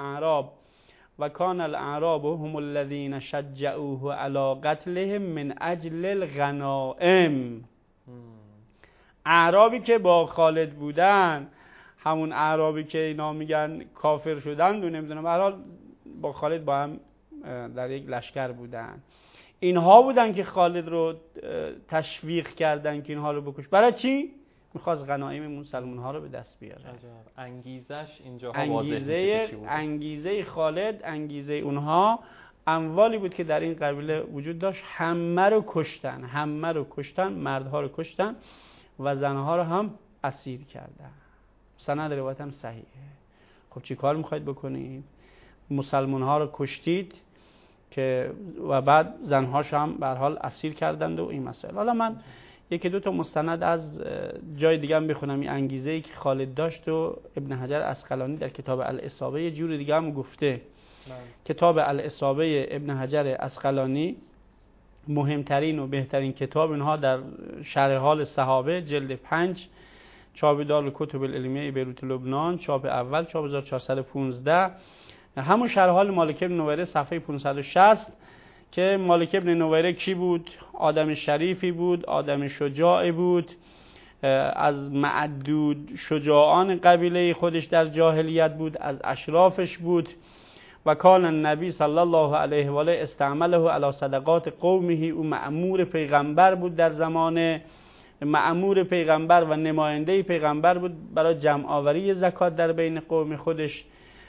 کان الاعراب هم الذين شجعوه على قتلهم من اجل الغنائم. اعرابی که با خالد بودن، همون اعرابی که اینا میگن کافر شدن و نمیدونم به هر حال با خالد با هم در یک لشکر بودن، اینها بودن که خالد رو تشویق کردن که اینها رو بکش. برای چی؟ میخواست غنایم مسلمان ها رو به دست بیاره. انگیزش اینجا واضح میشه. انگیزه خالد، انگیزه اونها اموالی بود که در این قبیله وجود داشت. همه رو کشتن، مردها رو کشتن و زنها رو هم اسیر کردن. سند روایت هم صحیحه. خب چی کار میخواید بکنید؟ مسلمان ها رو کشتید، که و بعد زنهاش هم به هر حال اسیر کردند و این مسائل. حالا من یکی دو تا مستند از جای دیگه هم بخونم. این انگیزه‌ای که خالد داشت و ابن حجر عسقلانی در کتاب الاصابه یه جور دیگه هم گفته. کتاب الاصابه ابن حجر عسقلانی مهمترین و بهترین کتاب اینها در شرح حال صحابه، جلد 5، چاپ دارالکتب العلمیه بیروت لبنان، چاپ اول، چاپ 1415. همون شرح حال مالک بن نویره صفحه 560 که مالک بن نویره کی بود؟ آدم شریفی بود، آدم شجاعی بود، از معدود شجاعان قبیله خودش در جاهلیت بود، از اشرافش بود. و کان النبی صلی الله علیه و آله استعمله علی صدقات قومه. او مأمور پیغمبر بود در زمان، مأمور پیغمبر و نماینده پیغمبر بود برای جمع آوری زکات در بین قوم خودش.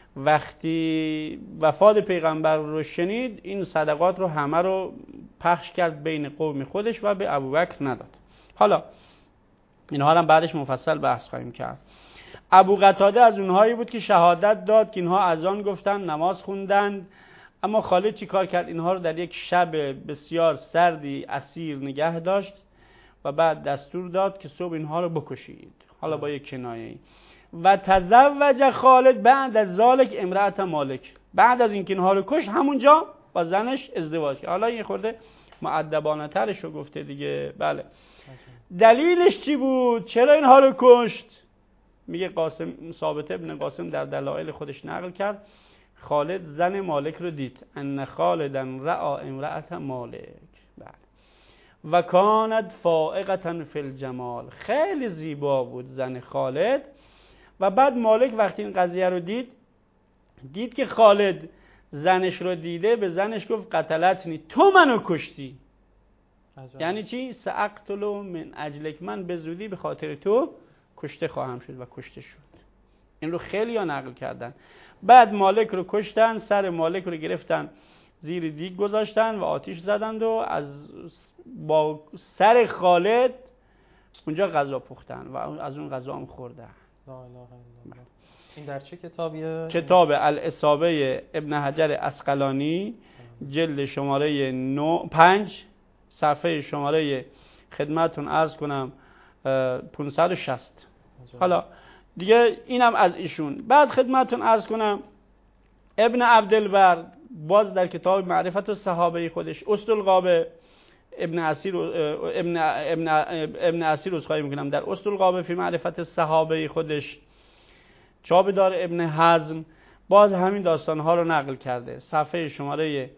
وقتی وفات پیغمبر رو شنید، این صدقات رو همه رو پخش کرد بین قوم خودش و به ابوبکر نداد. حالا اینها هم بعدش مفصل بحث خواهیم کرد. ابو قتاده از اونهایی بود که شهادت داد که اینها اذان گفتن، نماز خوندند، اما خالد چی کار کرد؟ اینها رو در یک شب بسیار سردی اسیر نگه داشت و بعد دستور داد که صبح اینها رو بکشید. حالا با یک کنایه‌ای. و تزوج خالد بعد از ذالک امرأة مالک. بعد از اینکه اینها رو کش، همونجا با زنش ازدواج کرد. حالا این خورده مؤدبانه ترش رو گفته دیگه. بله. دلیلش چی بود؟ چرا اینها رو کشت؟ میگه قاسم، ثابت ابن قاسم در دلایل خودش نقل کرد، خالد زن مالک رو دید. ان خالدا رأى امرأة مالک. بله. و کانت فائقة فی الجمال. خیلی زیبا بود زن خالد. و بعد مالک وقتی این قضیه رو دید که خالد زنش رو دیده، به زنش گفت قتلتنی، تو منو کشتی. یعنی چی؟ سأقتلو من اجلک، من به زودی به خاطر تو کشته خواهم شد. و کشته شد. این رو خیلی ها نقل کردن. بعد مالک رو کشتن، سر مالک رو گرفتن، زیر دیگ گذاشتن و آتیش زدند و با سر خالد اونجا غذا پختن و از اون غذا هم خوردن. لا اله الا الله. این در چه کتابیه؟ کتاب الاصابه ابن حجر عسقلانی، جلد شماره 5، صفحه شماره خدمتون عرض کنم 560. حالا دیگه اینم از ایشون. بعد خدمتون عرض کنم ابن عبدالبر باز در کتاب معرفت الصحابه خودش، اسطالغابه ابن اسیر رو خواهی میکنم در اسطالغابه فی معرفت الصحابه خودش، چاپ دار ابن حزم باز همین داستانها رو نقل کرده. صفحه شماره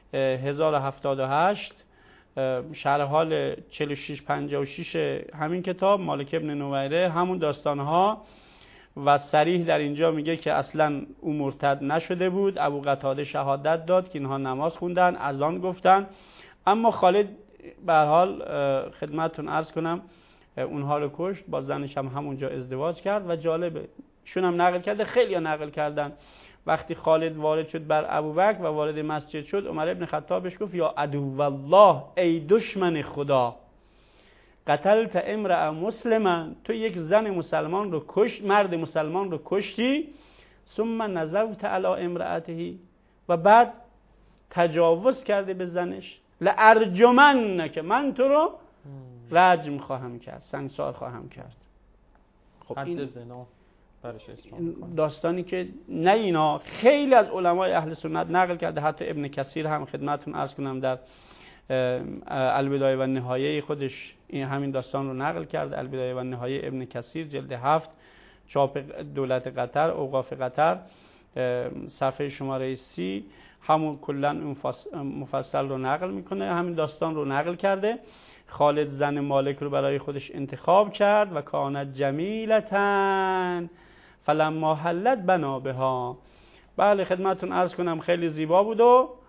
1078 شرح حال 4656 همین کتاب مالک ابن نویره، همون داستانها. و صریح در اینجا میگه که اصلا او مرتد نشده بود. ابو قتاده شهادت داد که اینها نماز خوندن، اذان گفتن، اما خالد به هر حال خدمتتون عرض کنم اونها رو کشت، با زنش هم همونجا ازدواج کرد. و جالبه شون هم نقل کرده، خیلی ها نقل کردن، وقتی خالد وارد شد بر ابوبکر و وارد مسجد شد، عمر ابن خطاب بهش گفت یا عدو الله، ای دشمن خدا، قتلت امرأ مسلما، تو یک زن مسلمان رو کشت، مرد مسلمان رو کشتی، ثم نزوت علی امرأته، و بعد تجاوز کرده به زنش، لارجمنک، من تو رو رجم خواهم کرد، سنگسار خواهم کرد. خب این داستانی که نه اینا خیلی از علمای اهل سنت نقل کرده، حتی ابن کثیر هم خدمتتون عرض کنم در البدایه و نهایه خودش این همین داستان رو نقل کرده. البدایه و نهایه ابن کثیر جلد 7 چاپ دولت قطر، اوقاف قطر، صفحه شماره 30 همون کلا مفصل رو نقل میکنه، همین داستان رو نقل کرده. خالد زن مالک رو برای خودش انتخاب کرد و کانت جمیلتن فلما حلت بنا بها. بله خدمتتون عرض کنم خیلی زیبا بود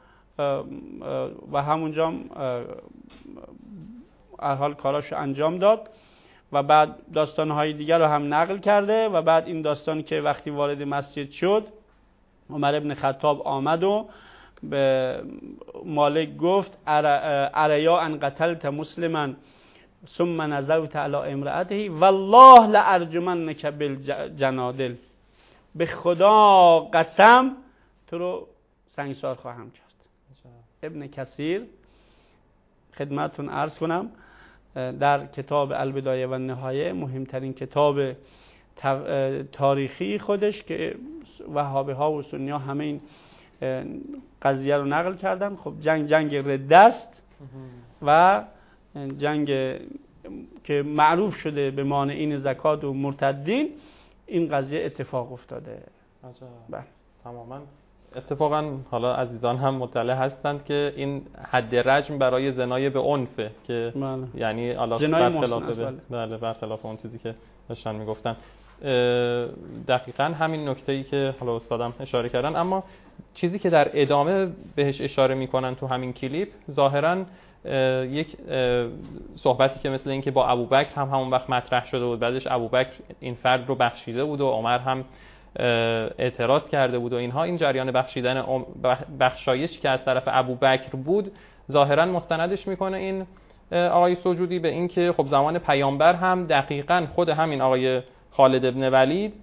و همونجا حال کاراشو انجام داد. و بعد داستانهای دیگر رو هم نقل کرده. و بعد این داستان که وقتی وارد مسجد شد، عمر ابن خطاب آمد و به مالک گفت اریا ان قتلت مسلما ثم نزوت علی امرأته والله لارجمنک بالجنادل، به خدا قسم تو رو سنگسار خواهم کرد. ابن کثیر خدمتتون عرض کنم در کتاب البدایه و النهایه، مهمترین کتاب تاریخی خودش که وهابی ها و سنی ها همه این قضیه رو نقل کردن. خب جنگ رده است و جنگ که معروف شده به مانعین زکات و مرتدین، این قضیه اتفاق افتاده. بله تماما. اتفاقا حالا عزیزان هم مطلع هستند که این حد رجم برای زنای به عنفه که یعنی حالا برخلاف اون چیزی که داشتن میگفتن. دقیقاً همین نکته‌ای که حالا استادم اشاره کردن، اما چیزی که در ادامه بهش اشاره میکنن تو همین کلیپ ظاهراً یک صحبتی که مثل این که با ابوبکر هم همون وقت مطرح شده بود، بعدش ابوبکر این فرد رو بخشیده بود و عمر هم اعتراض کرده بود و اینها، این جریان بخشیدن بخشایشی که از طرف ابوبکر بود ظاهراً مستندش میکنه این آقای سجودی به این که خب زمان پیامبر هم دقیقاً خود همین آقای خالد ابن ولید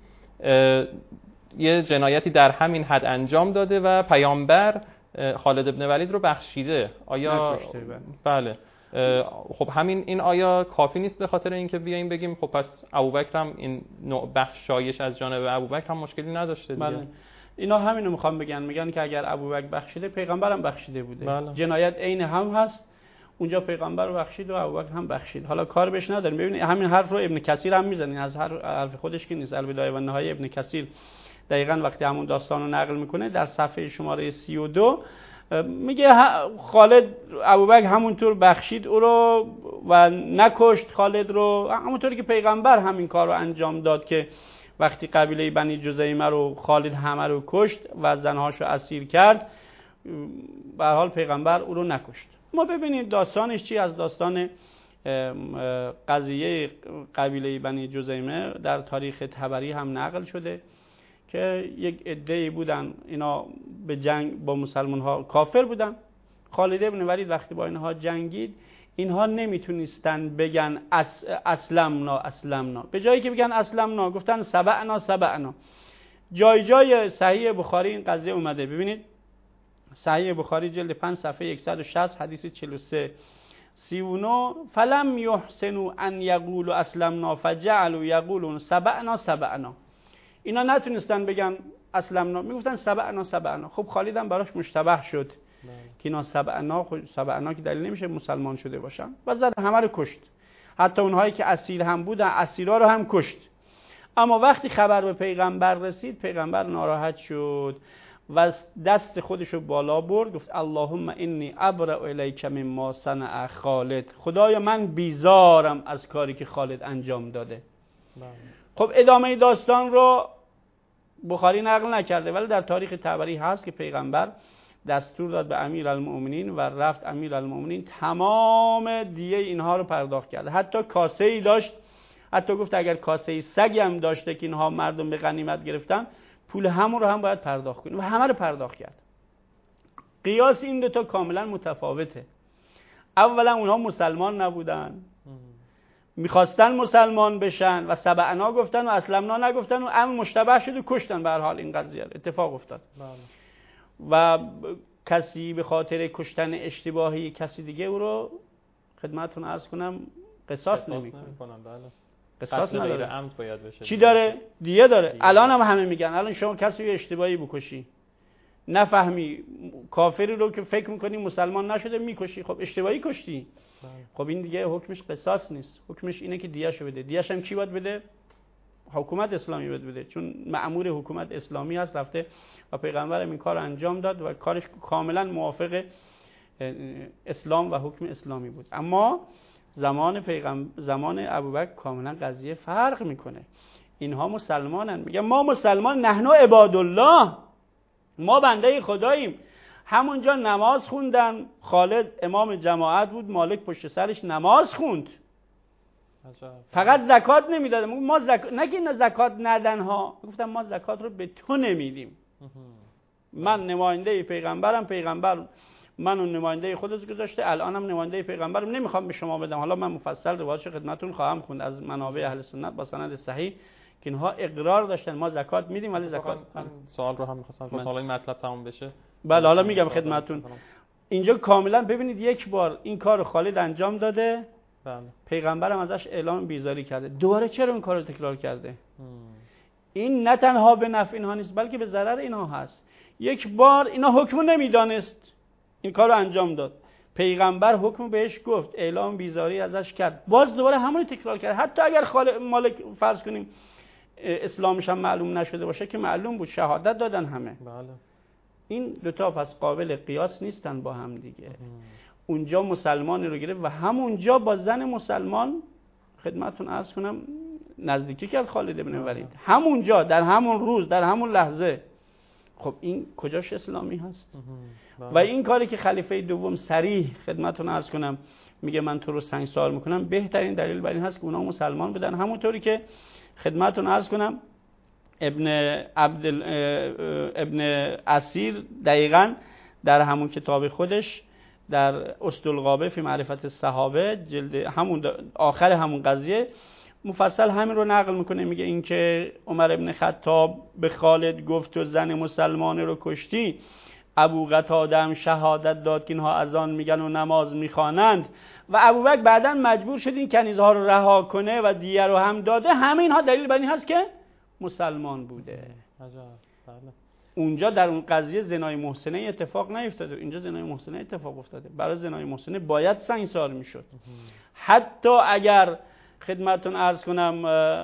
یه جنایتی در همین حد انجام داده و پیامبر خالد ابن ولید رو بخشیده. آیا بله خب همین این آیا کافی نیست به خاطر اینکه بیایم بگیم خب پس ابوبکر هم این نوع بخشایش از جانب ابوبکر هم مشکلی نداشته دیگه؟ بله. اینا همینو میخوام میگن که اگر ابوبکر بخشیده پیغمبر هم بخشیده بوده. بله. جنایت عین هم هست، اونجا پیغمبر رو بخشید و ابوبکر هم بخشید. حالا کار بهش نداریم. ببینید همین حرف رو ابن کثیر هم میزنه، از حرف خودش که نیست. البدایه و النهایه ابن کثیر دقیقاً وقتی همون داستان رو نقل میکنه در صفحه شماره 32 میگه خالد ابوبکر همونطور بخشید او رو و نکشت خالد رو، همونطوری که پیغمبر همین کار رو انجام داد که وقتی قبیله بنی جزیمه رو خالد همه رو کشت و زنهاش رو اسیر کرد، به هر حال پیغمبر او رو نکشت. ما ببینید داستانش چی. از داستان قضیه قبیله بنی جزیمه در تاریخ طبری هم نقل شده که یک عده‌ای بودن، اینا به جنگ با مسلمان ها کافر بودن. خالد ابن ولید وقتی با اینها جنگید، اینها نمیتونستن بگن اسلمنا، به جایی که بگن اسلمنا گفتن سبعنا. جای صحیح بخاری این قضیه اومده. ببینید صحیح بخاری جلد 5 صفحه 160 حدیث 43 39 فلم یحسنوا ان یقولوا اسلمنا فجعلوا یقولون سبعنا. اینا نتونستن بگن اسلمنا، میگفتن سبعنا. خب خالد هم براش مشتبه شد که اینا سبعنا که دلیل نمیشه مسلمان شده باشن و زد همه رو کشت. حتی اونهایی که اسیر هم بودن اسیرا رو هم کشت. اما وقتی خبر به پیغمبر رسید، پیغمبر ناراحت شد و دست خودش رو بالا برد، گفت اللهم انی ابرأ الیک مما صنع خالد، خدایا من بیزارم از کاری که خالد انجام داده. خب ادامه داستان رو بخاری نقل نکرده، ولی در تاریخ طبری هست که پیغمبر دستور داد به امیرالمؤمنین و رفت امیرالمؤمنین تمام دیه اینها رو پرداخت کرده. حتی کاسه‌ای داشت، حتی گفت اگر کاسه سگی هم داشته که اینها مردم به غنیمت گرفتن، پول همون رو هم باید پرداخت کنیم و همه رو پرداخت کرد. قیاس این دو تا کاملا متفاوته. اولا اونها مسلمان نبودن، میخواستن مسلمان بشن و سبعنا گفتن و اسلمنا نگفتن و امر مشتبه شد و کشتن. به هر حال این قضیه اتفاق افتاد. و کسی به خاطر کشتن اشتباهی کسی دیگه او رو خدمتتون عرض کنم قصاص نمیکنه. قصاص نداره، عمد باید بشه. چی داره؟ دیه داره. الان هم همه میگن الان شما کسی اشتباهی بکشی، نفهمی، کافری رو که فکر میکنی مسلمان نشده میکشی، خب اشتباهی کشتی. خب این دیگه حکمش قصاص نیست، حکمش اینه که دیه‌شو بده. دیه‌ش هم کی باید بده؟ حکومت اسلامی باید بده، چون مأمور حکومت اسلامی هست، رفته و پیغمبر این کار انجام داد و کارش کاملا موافق اسلام و حکم اسلامی بود. اما زمان ابوبکر کاملا قضیه فرق میکنه. اینها مسلمانن، میگن ما مسلمان، نحن عباد الله، ما بنده خداییم. همونجا نماز خوندن، خالد امام جماعت بود، مالک پشت سرش نماز خوند، فقط زکات نمیداد. ما نگه زکات ندن ها، گفتم ما زکات رو به تو نمیدیم. من نماینده پیغمبرم، پیغمبر منو نماینده خودش گذاشته، الانم نماینده پیغمبرم، نمیخوام به شما بدم. حالا من مفصل روایتش خدمتتون خواهم خوند از منابع اهل سنت با سند صحیح که اینها اقرار داشتن ما زکات میدیم، ولی زکات سوال رو هم می‌خواستم سوال این مطلب تمام بشه. بله حالا میگم خدمتتون. اینجا کاملا ببینید یک بار این کار خالد انجام داده، پیغمبرم ازش اعلام بیزاری کرده، دوباره چرا این کار رو تکرار کرده؟ این نه تنها به نفع اینها نیست بلکه به ضرر اینها هست. یک بار اینا حکم نمیدانست، این کار رو انجام داد، پیغمبر حکم بهش گفت، اعلام بیزاری ازش کرد، باز دوباره همون تکرار کرد. حتی اگر مالک فرض کنیم اسلامش هم معلوم نشده باشه که معلوم بود، شهادت دادن همه. بله. این دوتا پس قابل قیاس نیستن با هم دیگه. اونجا مسلمانی رو گرفت و همونجا با زن مسلمان خدمتتون عرض کنم نزدیکی کرد خالد بن ولید، همونجا در همون روز در همون لحظه. خب این کجاش اسلامی هست؟ و این کاری که خلیفه دوم صریح خدمتتون عرض کنم میگه من تو رو سنگسار میکنم، بهترین دلیل بر این هست که اونا مسلمان بدن، همونطوری که خدمتتون عرض کنم ابن اسیر دقیقاً در همون کتاب خودش در اسطلغابه فی معرفت الصحابه جلد همون آخر همون قضیه مفصل همین رو نقل میکنه، میگه این که عمر ابن خطاب به خالد گفت تو زن مسلمان رو کشتی، ابو قتاده هم شهادت داد که اینها اذان میگن و نماز میخوانند و ابوبکر بعداً مجبور شد این کنیزها رو رها کنه و دیه رو هم داده، همه اینها دلیل بر این هست که مسلمان بوده. اونجا در اون قضیه زنای محسنه اتفاق نیفتاده، اینجا زنای محسنه اتفاق افتاده. برای زنای محسنه باید سنگسار میشد. حتی اگر خدمتتون عرض کنم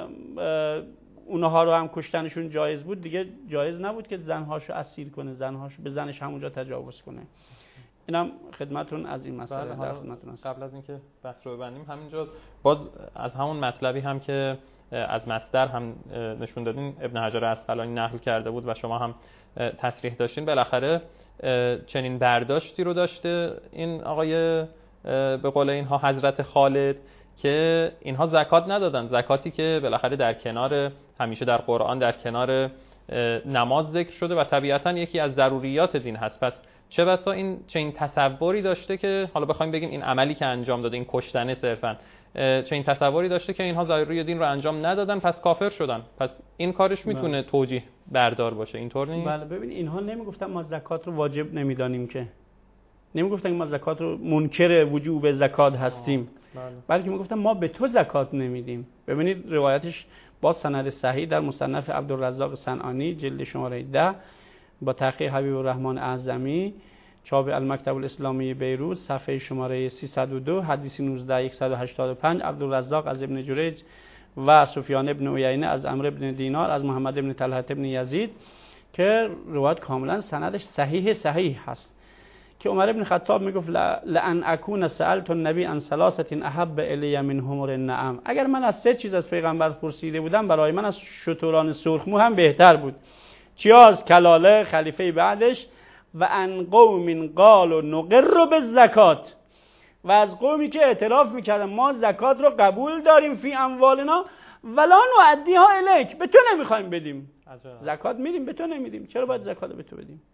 اونها رو هم کشتنشون جایز بود، دیگه جایز نبود که زنهاشو اسیر کنه، زنهاشو به زنش همونجا تجاوز کنه. اینم خدمتتون از این مسئله در خدمتتون است. قبل از اینکه بحث رو ببندیم همینجا باز از همون مطلبی هم که از مصدر هم نشون دادین ابن حجر اسقلانی نقل کرده بود و شما هم تصریح داشتین، بالاخره چنین برداشتی رو داشته این آقای به قول اینها حضرت خالد که اینها زکات ندادن، زکاتی که بالاخره در کنار همیشه در قرآن در کنار نماز ذکر شده و طبیعتاً یکی از ضروریات دین هست. پس چه بسا این چنین تصوری داشته که حالا بخوایم بگیم این عملی که انجام داده، این کشتنه صرفاً چنین تصوری داشته که اینها ضروری دین رو انجام ندادن پس کافر شدن، پس این کارش میتونه توجیه بردار باشه، اینطور نیست؟ بله. ببین اینها نمیگفتن ما زکات رو واجب نمیدانیم، که نمیگفتن ما زکات رو منکر وجوب زکات هستیم، بلکه میگفتن ما به تو زکات نمیدیم. ببینید روایتش با سند صحیح در مصنف عبدالرزاق صنعانی جلد شماره 10 با تحقیق حبیب الرحمن اعظمی چاپ المکتب الاسلامی بیروت صفحه شماره 302 حدیث 19185 عبدالرزاق از ابن جریج و سفیان ابن عیینه از عمرو ابن دینار از محمد ابن طلحه ابن یزید که روایت کاملا سندش صحیح هست که عمر ابن خطاب میگفت لئن اکون سألت النبی عن ثلاثه احب الی من حمر النعم، اگر من از 3 چیز از پیغمبر پرسیده بودم برای من از شتران سرخمو هم بهتر بود. چیاز؟ کلاله خلیفه بعدش و ان قوم قالوا نقر بالزکات، و از قومی که اعتراف میکردن ما زکات رو قبول داریم فی اموالنا ولا نؤدیها الیک، به تو نمیخوایم بدیم. زکات میدیم به تو نمیدیم، چرا باید زکات به تو بدیم؟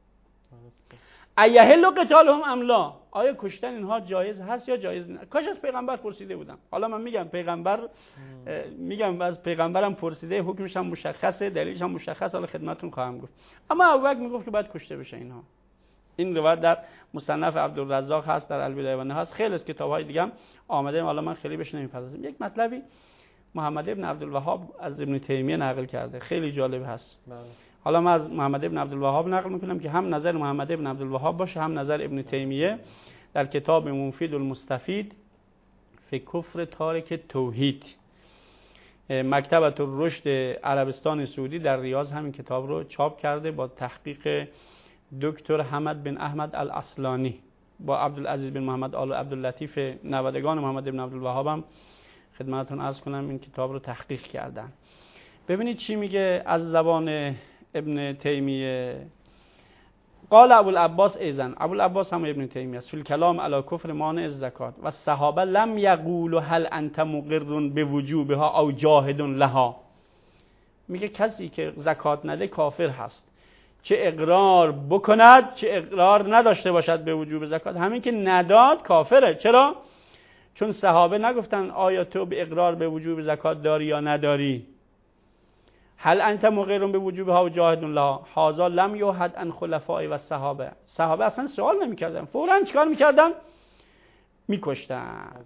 ایحل قتالهم ام لا، آیا کشتن اینها جایز هست یا جایز نیست؟ کاش از پیغمبر پرسیده بودم. حالا من میگم از پیغمبرم پرسیده، حکمش هم مشخصه، دلیلش هم مشخصه، حالا خدمتتون خواهم گفت. اما ابوبکر میگفت که باید کشته بشه اینها. این روایت در مصنف عبدالرزاق هست، در البدایه و نهایه هست، خیلی از کتاب‌های دیگه هم آمده، حالا من خیلی بهش نمیپردازم. یک مطلبی محمد ابن عبدالوهاب از ابن تیمیه نقل کرده، خیلی جالب هست. حالا من از محمد ابن عبدالوهاب نقل میکنم که هم نظر محمد ابن عبدالوهاب باشه هم نظر ابن تیمیه در کتاب مفید المستفید فی کفر تارک توحید. مکتبة الرشد عربستان سعودی در ریاض همین کتاب رو چاپ کرده با تحقیق دکتر حمد بن احمد الاصلانی با عبدالعزیز بن محمد آل عبداللطیف، نوادگان محمد ابن عبدالوهاب هم خدمتتون عرض کنم این کتاب رو تحقیق کردن. ببینید چی میگه از زبان ابن تیمیه. قال ابو العباس ایزن، ابو العباس هم ابن تیمیه است، فی الکلام علی کفر مانع الزکات و الصحابه لم یقولوا هل انت مقر بوجوبها او جاهد لها. میگه کسی که زکات نده کافر هست، چه اقرار بکند چه اقرار نداشته باشد به وجوب زکات، همین که نداد کافره. چرا؟ چون صحابه نگفتن آیا تو به اقرار به وجوب زکات داری یا نداری، هل انت مقر بوجوبها و جاهد لها؟ هذا لم یوحد عن خلفاء و صحابه. صحابه اصلا سوال نمیکردن، فوراً چیکار میکردن؟ میکشتن.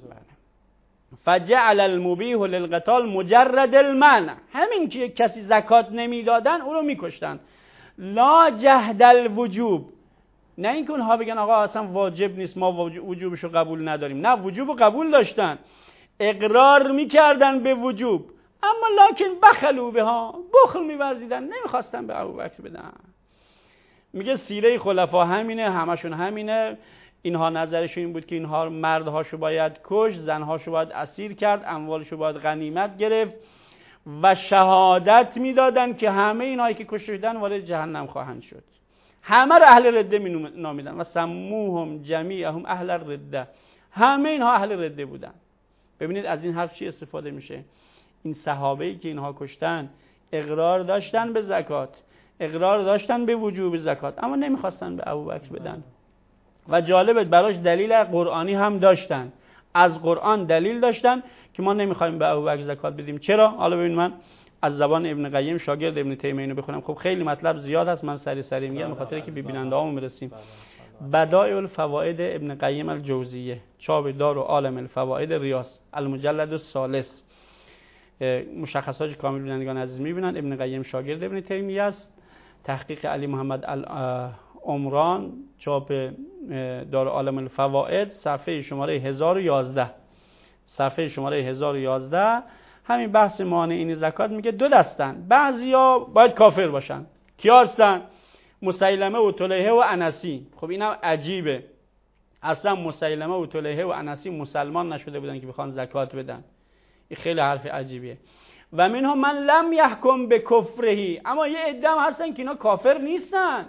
فجعل المبیح للقتال مجرد المنع. همین که کسی زکات نمیدادن او رو میکشتن. لا جهد الوجوب، نه اینکه اونها بگن آقا اصلا واجب نیست ما وجوبش رو قبول نداریم، نه وجوب رو قبول داشتن، اقرار میکردن به وجوب، اما لکن بخلوا بها، بخل می‌ورزیدن، نمیخواستن به ابوبکر بدن. میگه سیره خلفا همینه، همشون همینه. اینها نظرشون این بود که اینها مردهاشو باید کشت، زنهاشو باید اسیر کرد، اموالشو باید غنیمت گرفت و شهادت میدادن که همه اینایی که کشته شدن وارد جهنم خواهند شد. همه رو اهل رده نامیدن و سموهم جمیعهم اهل الرده. همه اینها اهل رده بودن. ببینید از این حرف چی استفاده میشه. این صحابه‌ای که اینها کشتن اقرار داشتن به زکات، اقرار داشتن به وجوب زکات، اما نمیخواستن به ابوبکر بدن. و جالبه براش دلیل قرآنی هم داشتن. از قرآن دلیل داشتن که ما نمیخوایم به ابوبکر زکات بدیم. چرا؟ حالا ببین من از زبان ابن قیم شاگرد ابن تیمیه اینو بخونم. خب خیلی مطلب زیاد هست، من سری میگم به خاطر که ببیننده‌هامون برسیم. بدائع الفوائد ابن قیم الجوزیه، چاپ دارالعالم الفوائد ریاض، المجلد الثالث. مشخصات کامل بینندگان عزیز میبینن ابن قیم شاگرد ابن تیمیه است. تحقیق علی محمد عمران، چاپ دارالعالم الفوائد، صفحه شماره 1011. صفحه شماره 1011 همین بحث مانعین زکات میگه دو دستن. بعضیا باید کافر باشن. کیا هستن؟ مسیلمه و طلحه و انسی. خب اینم عجیبه. اصلا مسیلمه و طلحه و انسی مسلمان نشده بودن که بخوان زکات بدن. این خیلی حرف عجیبیه. و منها من لم یحکم به کفرهی، اما یه عده هستن که اینا کافر نیستن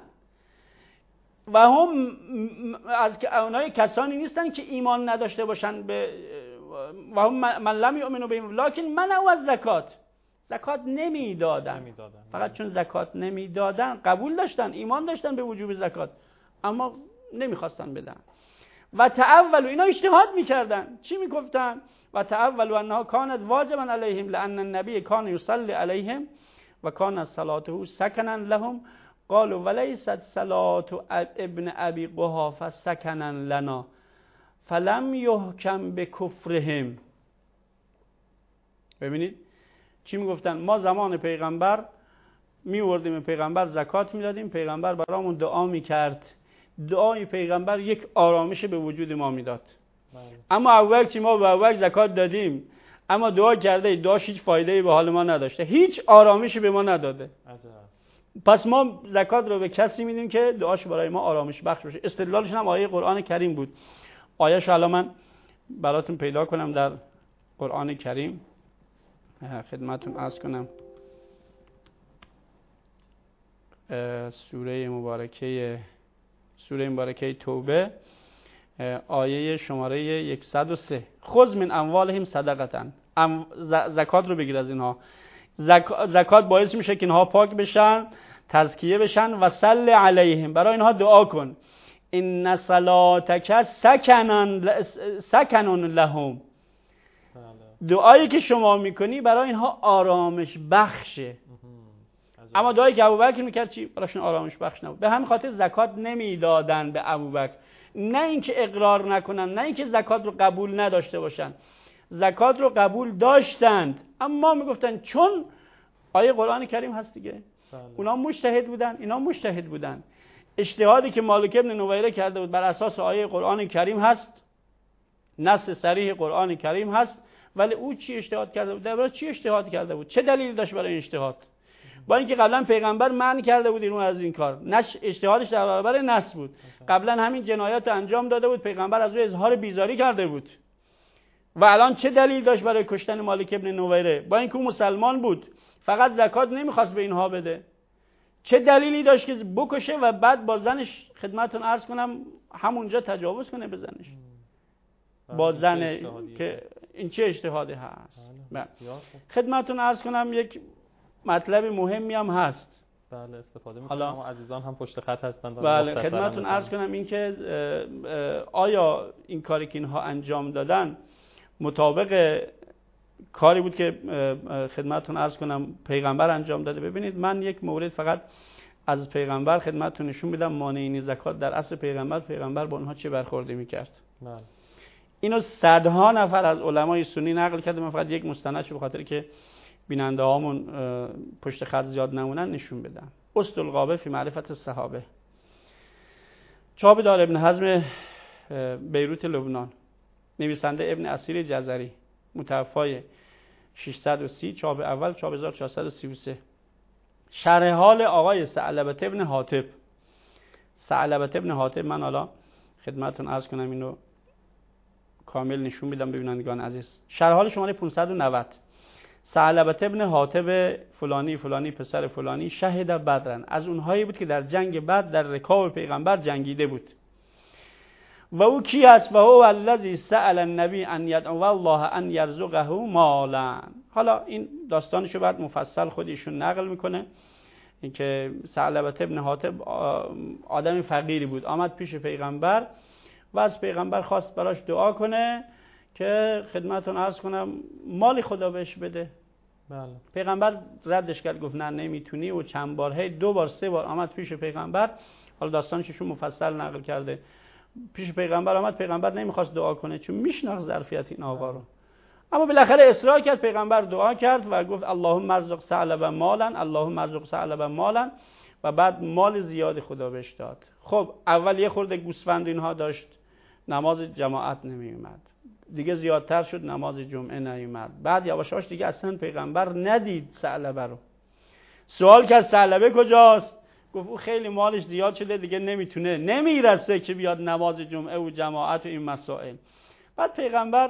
و هم از اونای کسانی نیستن که ایمان نداشته باشن به و هم من لم یؤمنوا به، لکن منعوا از زکات نمیدادن. فقط چون زکات نمیدادن قبول داشتن، ایمان داشتن به وجوب زکات، اما نمیخواستن بدن. و تعولوا، اینا اجتهاد میکردن. چی میگفتن؟ و تعولوا انها کانت واجبا علیهم لان النبی کان یصلی علیهم و کان صلاته سکنا لهم قالوا ولیست صلاة ابن ابی قحافه سکنا لنا فلم یحکم بکفرهم. ببینید چی میگفتن؟ ما زمان پیغمبر میوردیم، پیغمبر زکات میدادیم، پیغمبر برامون دعا میکرد، دعای پیغمبر یک آرامش به وجود ما میداد. اما ابوبکر ما به ابوبکر زکات دادیم، اما دعا کرده، دعاش هیچ فایده‌ای به حال ما نداشته، هیچ آرامشی به ما نداده. پس ما زکات رو به کسی میدیم که دعاش برای ما آرامش بخش باشه. استدلالش هم آیه قرآن کریم بود. آیه‌ش الان من براتون پیدا کنم در قرآن کریم، خدمتتون عرض کنم. سوره مبارکه توبه، آیه شماره 103. خذ من اموالهم صدقه، زکات رو بگیر از اینها. زکات باعث میشه که اینها پاک بشن، تزکیه بشن. و صلی علیهم، برای اینها دعا کن. ان صلاتک سکن لهم، دعایی که شما میکنی برای اینها آرامش بخشه. اما دعایی که ابوبکر میکرد چی؟ براشون آرامش بخش نبود. به همین خاطر زکات نمیدادن به ابوبکر. نه اینکه اقرار نکنن، نه اینکه زکات رو قبول نداشته باشن، زکات رو قبول داشتند، اما میگفتن چون آیه قرآن کریم هست دیگه. اونا مجتهد بودن، اینا مجتهد بودن. اجتهادی که مالک ابن نویره کرده بود بر اساس آیه قرآن کریم هست، نص صریح قرآن کریم هست، ولی او چی اجتهاد کرده بود؟ درباره چی اجتهاد کرده بود؟ چه دلیلی داشت برای این اجتهاد؟ با اینکه قبلا پیغمبر منع کرده بود اینو از این کار، اجتهادش در برابر نص بود. قبلا همین جنایات انجام داده بود، پیغمبر از او اظهار بیزاری کرده بود. و الان چه دلیل داشت برای کشتن مالک ابن نویره؟ با اینکه او مسلمان بود، فقط زکات نمیخواست به اینها بده. چه دلیلی داشت که بکشه و بعد با زنش، خدمتتون عرض کنم، همونجا تجاوز کنه به زنش؟ با زن که این چه اجتهادی هست؟ خدمتتون عرض کنم یک مطلب مهمی هم هست. بله استفاده می‌کنم، اما عزیزان هم پشت خط هستن. بله خدمتتون عرض کنم این که آیا این کاری که اینها انجام دادن مطابق کاری بود که خدمتتون عرض کنم پیغمبر انجام داده. ببینید من یک مورد فقط از پیغمبر خدمتتون نشون میدم، مانعین زکات در اصل پیغمبر با اونها چه برخوردی میکرد. اینو صدها نفر از علمای سنی نقل کرده، من فقط یک مستندش به خاطر که بیننده هامون پشت خط زیاد نمونن نشون بدم. اسد الغابه فی معرفت الصحابه، چاپ دار ابن حزم بیروت لبنان، نویسنده ابن اسیر جزری، متوفای 630، چاپ اول چاپ 1433. شرح حال آقای ثعلبه ابن حاطب. ثعلبه ابن حاطب من حالا خدمتتون عرض کنم اینو کامل نشون میدم ببینندگان عزیز. شرح حال شماره 590. ثعلبه ابن حاطب فلانی فلانی پسر فلانی شهد بدرن، از اونهایی بود که در جنگ بدر در رکاب پیغمبر جنگیده بود. و او کی است؟ و هو الذی سأل النبی ان یدعو الله ان یرزقه مالا. حالا این داستانشو بعد مفصل خودشون نقل میکنه، اینکه ثعلبه ابن حاطب آدم فقیری بود، آمد پیش پیغمبر و از پیغمبر خواست براش دعا کنه که خدمتتون عرض کنم مالی خدا بهش بده. بله. پیغمبر ردش کرد، گفت نه نمیتونی. و چند بار، 2 بار 3 بار آمد پیش پیغمبر، حالا داستانشون مفصل نقل کرده. پیش پیغمبر آمد، پیغمبر نمیخواست دعا کنه چون میشناخت ظرفیت این آقا رو، اما بالاخره اصرار کرد. پیغمبر دعا کرد و گفت اللهم ارزق ثعلبه مالا، اللهم ارزق ثعلبه مالا، و بعد مال زیاد خدا بهش داد. خب اول یه خورده گوسفند اینها داشت، نماز جماعت نمی اومد، دیگه زیادتر شد نماز جمعه نیومد، بعد یواش یواش دیگه اصلا پیغمبر ندید ثعلبه رو. سوال کرد ثعلبه کجاست؟ گفت او خیلی مالش زیاد شده دیگه نمیتونه، نمیرسه که بیاد نماز جمعه و جماعت و این مسائل. بعد پیغمبر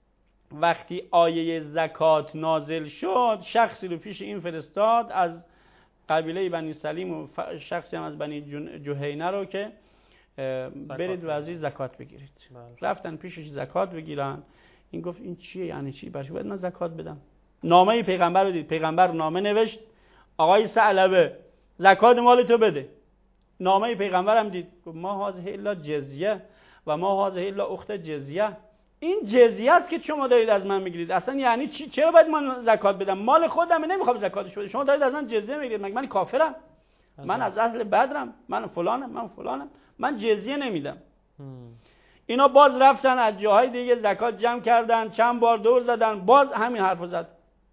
وقتی آیه زکات نازل شد، شخصی رو پیش این فرستاد از قبیله بنی سلیم و شخصی هم از بنی جهینه رو که برید و از این زکات بگیرید. رفتن پیشش زکات بگیرن. این گفت این چیه؟ یعنی چی؟ برای باید من زکات بدم؟ نامه پیغمبر رو دید، پیغمبر نامه نوشت آقای ثعلبه زکات مال تو بده. نامه پیغمبر هم دید، گفت ما هذه الا جزیه و ما هذه الا اخت جزیه. این جزیه است که شما دارید از من میگیرید. اصلا یعنی چی؟ چرا باید من زکات بدم؟ مال خودم نمیخوام زکاتش بدم، شما دارید از من جزیه میگیرید. مگه من کافرم؟ من از اهل بدرم، من فلانم، من جزیه نمیدم. اینا باز رفتن از جاهای دیگه زکات جمع کردن، چند بار دور زدن، باز همین حرفو زد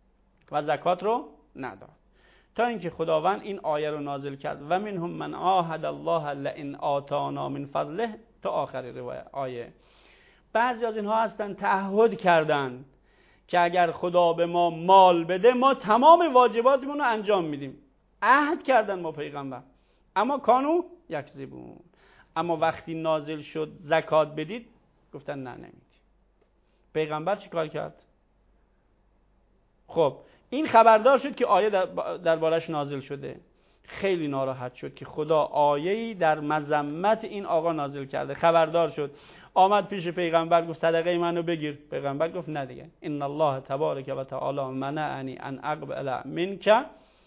و زکات رو نداد، تا اینکه خداوند این آیه رو نازل کرد و منهم من عاهد الله لئن آتانا من فضله تا آخر روایت آیه. بعضی از اینها هستن تعهد کردن که اگر خدا به ما مال بده ما تمام واجباتمون رو انجام میدیم. عهد کردن با پیغمبر، اما کانو یکذبون. اما وقتی نازل شد زکات بدید، گفتن نه نمیدی. پیغمبر چی کار کرد؟ خب این خبردار شد که آیه دربارش نازل شده، خیلی ناراحت شد که خدا آیه‌ای در مذمت این آقا نازل کرده. خبردار شد، آمد پیش پیغمبر گفت صدقه منو بگیر. پیغمبر گفت نه دیگه، ان الله تبارک و تعالی منعنی ان اقبل منک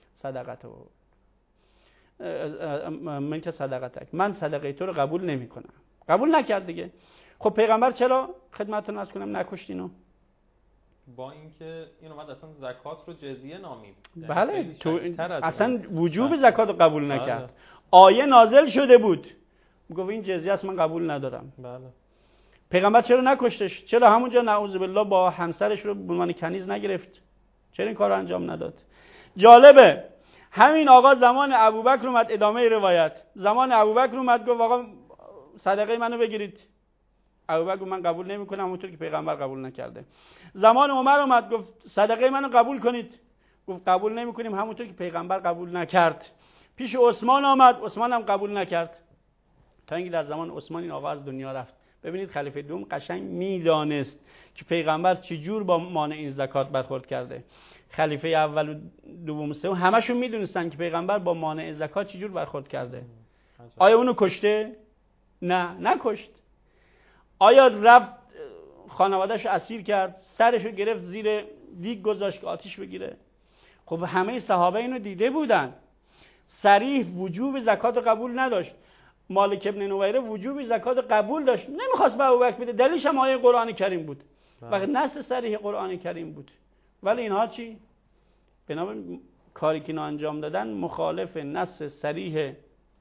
صدقتک، من صدقه تو رو قبول نمی‌کنم. قبول نکرد دیگه. خب پیغمبر چرا خدمتتون عرض کنم نکشتینو؟ با اینکه این اومد اصلا زکات رو جزیه نامید. بله، تو اصلا وجوب زکات رو قبول نکرد. آیه نازل شده بود میگه این جزیه است من قبول ندارم. بله. پیغمبر چرا نکشتش؟ چرا همونجا نعوذ بالله با همسرش رو به عنوان کنیز نگرفت؟ چرا این کار رو انجام نداد؟ جالبه همین آقا زمان ابوبکر اومد، ادامه روایت، زمان ابوبکر اومد گفت آقا صدقه منو بگیرید. ابوبکر گفت من قبول نمی‌کنم، اونطور که پیغمبر قبول نکرده. زمان عمر اومد گفت صدقه منو قبول کنید. گفت قبول نمی‌کنیم، همونطور که پیغمبر قبول نکرد. پیش عثمان آمد، عثمان هم قبول نکرد، تا اینکه در زمان عثمان این آقا از دنیا رفت. ببینید خلیفه دوم قشنگ میدانست که پیغمبر چجور با مانع این زکات برخورد کرده. خلیفه اول و دوم و سوم همشون میدونستن که پیغمبر با مانع زکات چجور برخورد کرده. آیا اونو کشته؟ نه، نکشت. آیا رفت خانواده‌شو اسیر کرد، سرشو گرفت زیر دیگ گذاشت که آتیش بگیره؟ خب همه صحابه اینو دیده بودن. صریح وجوب زکات قبول نداشت. مالک ابن نویره وجوب زکات قبول داشت، نمیخواست به ابوبکر بده، دلیلش هم آیه قرآن کریم بود. وقت نص صریح قرآن کریم بود. ولی اینها چی؟ بنابراین کاری که اینا انجام دادن مخالف نص صریح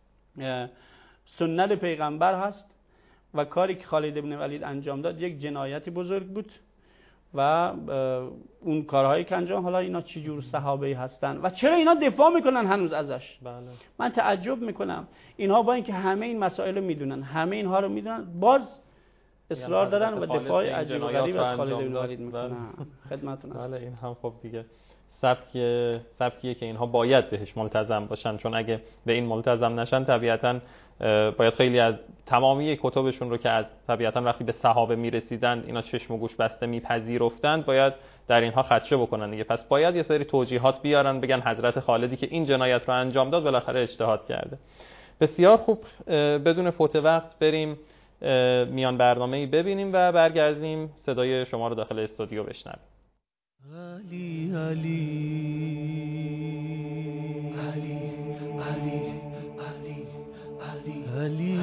سنت پیغمبر هست و کاری که خالد ابن ولید انجام داد یک جنایتی بزرگ بود و اون کارهایی که انجام، حالا اینا چه جور صحابه‌ای هستن و چرا اینا دفاع میکنن هنوز ازش؟ بله. من تعجب میکنم اینها با اینکه همه این مسائل رو میدونن، همه اینها رو میدونن، باز اصرار دارن و دفاع عجیب و غریب از خالد ابن ولید میکنن. خدمتتون هست. بله این هم خب دیگه سبکیه که اینها باید بهش ملتزم باشن، چون اگه به این ملتزم نشن طبیعتاً باید خیلی از تمامی کتبشون رو که از طبیعتاً وقتی به صحابه میرسیدن اینا چشم و گوش بسته میپذیرفتند باید در اینها خدشه بکنن دیگه. پس باید یه سری توجیهات بیارن، بگن حضرت خالدی که این جنایت رو انجام داد بالاخره اجتهاد کرده. بسیار خوب، بدون فوت وقت بریم میان برنامه‌ای ببینیم و برگردیم صدای شما رو داخل استودیو بشنویم. علی علی علی علی علی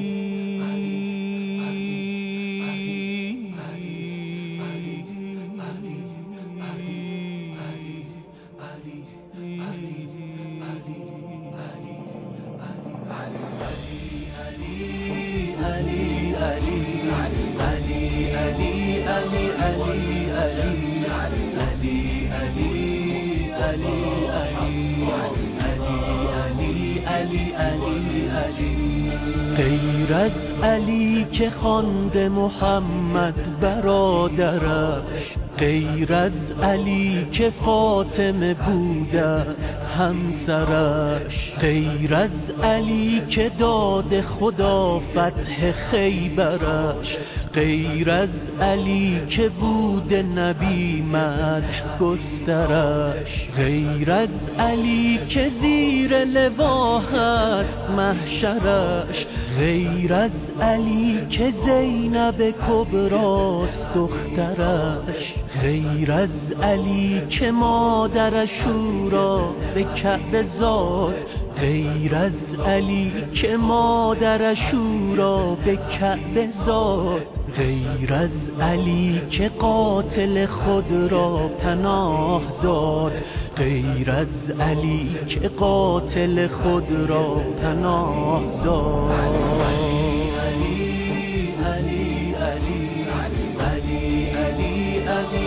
غیر از علی که خوانده محمد برادرش، غیر از علی که فاطمه بوده همسرش، غیر از علی که داد خدا فتح خیبرش، غیر از علی که بود نبی مدح گسترش، غیر از علی که زیر لوا هست محشرش، غیر از علی که زینب کبراست دخترش، غیر از علی که مادرش او را به کعبه زاد، غیر از علی که مادرش او را به کعبه زاد، غیر از علی که قاتل خود را پناه داد، غیر از علی که قاتل خود را پناه داد. علی علی علی علی علی علی علی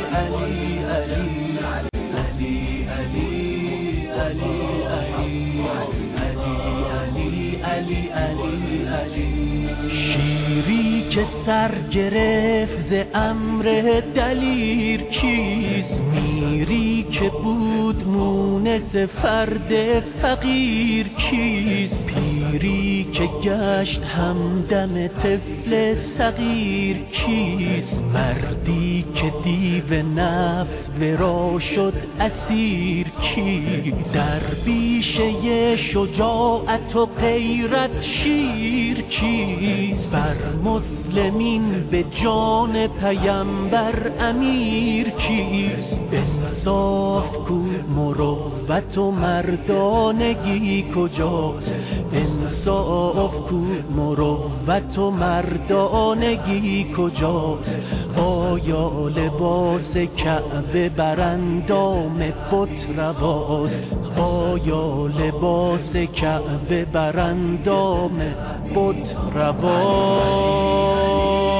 علی علی علی شیری که سر گرفت ز امر دلیر کیست، میری که بود مونس فرد فقیر کیست، پیری که گشت همدم طفل صغیر کیست، مردی که دیو نفس ورا شد اسیر کیست، درویشه شجاعت و غیرت شیر کیست، بر مسلمین به جان پیمبر امیر کیست، انصاف کو مروت و مردانگی کجاست، انصاف کو مروت و مردانگی کجاست، آیا لباس کعبه بر اندام بت رواست، آیا لباس کعبه بر اندام بت رواست.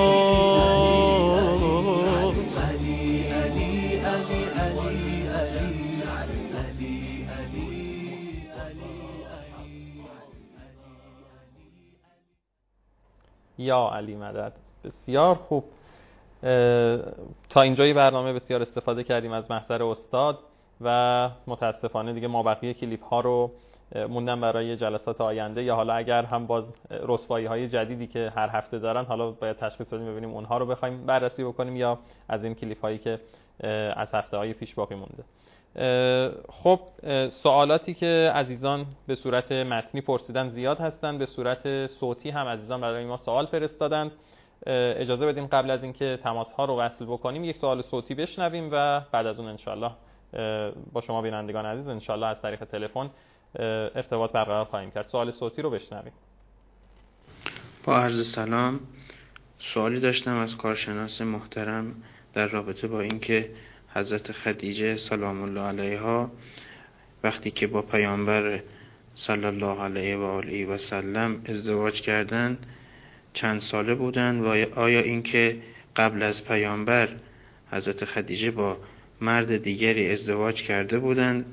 یا علی مدد. بسیار خوب، تا اینجای برنامه بسیار استفاده کردیم از محضر استاد و متاسفانه دیگه ما بقیه کلیپ ها رو موندن برای جلسات آینده، یا حالا اگر هم باز رسوایی های جدیدی که هر هفته دارن حالا باید تشخیص بدیم ببینیم اونها رو بخوایم بررسی بکنیم یا از این کلیپ هایی که از هفته های پیش باقی مونده. خب سوالاتی که عزیزان به صورت متنی پرسیدن زیاد هستن، به صورت صوتی هم عزیزان برای ما سوال فرستادند. اجازه بدیم قبل از اینکه تماس ها رو وصل بکنیم یک سوال صوتی بشنویم و بعد از اون انشالله با شما بینندگان عزیز انشالله از طریق تلفن ارتباط برقرار خواهیم کرد. سوال صوتی رو بشنویم. با عرض سلام، سوالی داشتم از کارشناس محترم در رابطه با اینکه حضرت خدیجه سلام الله علیها وقتی که با پیامبر صلی الله علیه و آله و سلم ازدواج کردن چند ساله بودن و آیا اینکه قبل از پیامبر حضرت خدیجه با مرد دیگری ازدواج کرده بودند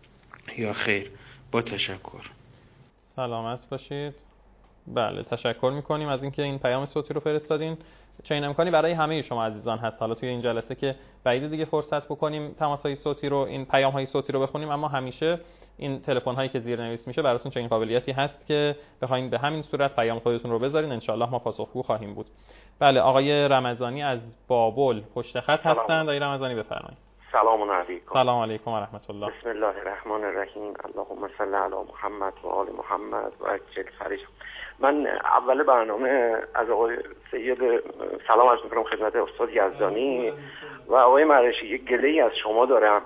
یا خیر؟ با تشکر. سلامت باشید. بله تشکر میکنیم از اینکه این پیام صوتی رو فرستادین. چنین امکانی برای همه شما عزیزان هست. حالا توی این جلسه که بعید دیگه فرصت بکنیم تماس‌های صوتی رو، این پیام‌های صوتی رو بخونیم، اما همیشه این تلفن‌هایی که زیرنویس میشه براتون چنین قابلیتی هست که بخواید به همین صورت پیام خودتون رو بذارین، ان شاءالله ما پاسخگو خواهیم بود. بله آقای رمضانی از بابل پشت خط هستند. آقای رمضانی بفرمایید. سلام علیکم. سلام علیکم و رحمت الله. بسم الله الرحمن الرحیم. اللهم صل علی محمد و آل محمد و عجل فرج. من اول برنامه از آقای سید سلام عرض میکنم خدمت استاد یزدانی و آقای مرشی. یک گله‌ای از شما دارم.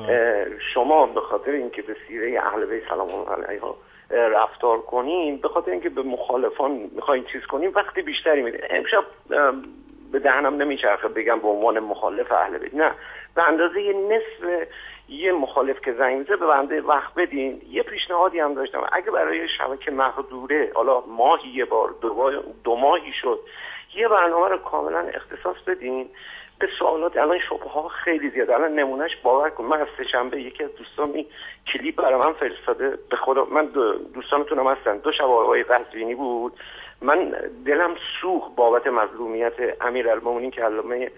شما به خاطر اینکه به سیره اهل بیت سلام الله علیها رفتار کنین، به خاطر اینکه به مخالفان میخواین چیز کنین، وقتی بیشتری میده. امشب به دهنم نمیچرخه بگم به عنوان مخالف اهل بیت، نه، به اندازه نصف یه مخالف که زنگ میزه به بنده وقت بدین. یه پیشنهادی هم داشتم، اگه برای شبکه محدوده حالا ماهی یه بار، دو ماهی شد، یه برنامه رو کاملا اختصاص بدین به سوالات. الان شبهه ها خیلی زیاده. الان نمونهش باور کن، من از سه‌شنبه یکی از دوستان کلیپ برای من فرستاده، به خدا من دوستانتونم هستن، 2 شب آقای قزوینی بود، من دلم سوخت بابت مظلومیت امیرالمومنین که علامه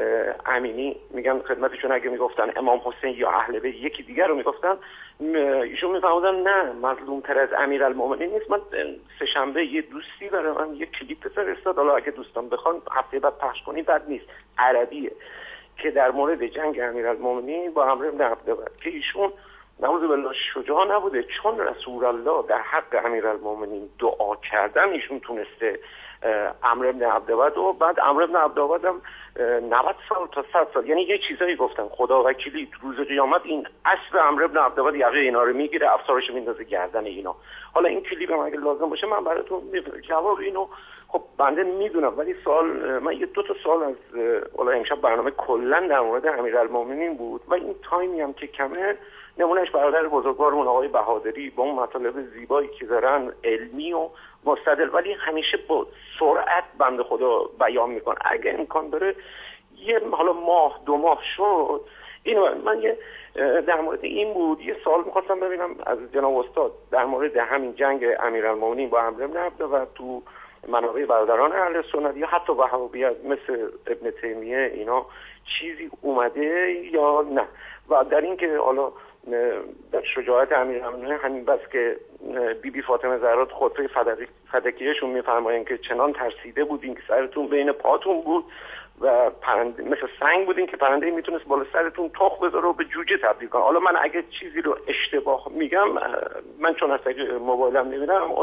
امینی میگن خدمتشون، اگه میگفتن امام حسین یا اهل بیت یکی دیگر رو میگفتن، ایشون میفهمودن نه مظلوم تر از امیرالمومنین نیست. من سه‌شنبه یه دوستی برای من یه کلیپ فرستاد، حالا اگه دوستان بخوان هفته بعد پخش کنیم بد نیست، عربیه، که در مورد جنگ امیرالمومنین با عمرو بن عبدالود که ایشون نعوذ بالله شجاع نبوده، چون رسول الله در حق امیرالمومنین دعا کردن ایشون تونسته عمرو بن عبدالود و بعد عمرو بن عبدالود هم 90 سال تا 100 سال، یعنی یه چیزایی گفتن خدا وکیلی روز قیامت این اسب عمرو بن عبدالود یقه اینا رو میگیره، افسارش میندازه گردن اینا. حالا این کلیپ هم اگه لازم باشه من براتون جواب اینو خب بنده میدونم، ولی من یه 2 تا سوال از حالا امشب برنامه کلا در مورد امیرالمومنین بود و این تایمی هم که کمه، نمونهش برادر بزرگوارمون آقای بهادری با اون مطالب زیبایی که دارن علمی و مستدل، ولی همیشه با سرعت بنده خدا بیان میکن. اگه امکان داره یه حالا ماه 2 ماه شد اینو من یه در مورد این بود یه سوال میخواستم ببینم از جناب استاد در مورد همین جنگ امیرالمومنین با عمرو بن عبدالود و تو منابع برادران اهل سنت یا حتی وهابیت مثل ابن تیمیه اینا چیزی اومده یا نه، و در این که حالا در شجاعت امیرالمومنین همین بس که بی فاطمه زهرا خطبه فدکیهشون میفرمایند که چنان ترسیده بودین که سرتون بین پاتون بود و پرنده مثل سنگ بودین که پرنده میتونست بالا سرتون تخم بذاره و به جوجه تبدیل کنه. حالا من اگه چیزی رو اشتباه میگم، من چون از موبایلم نمیدونم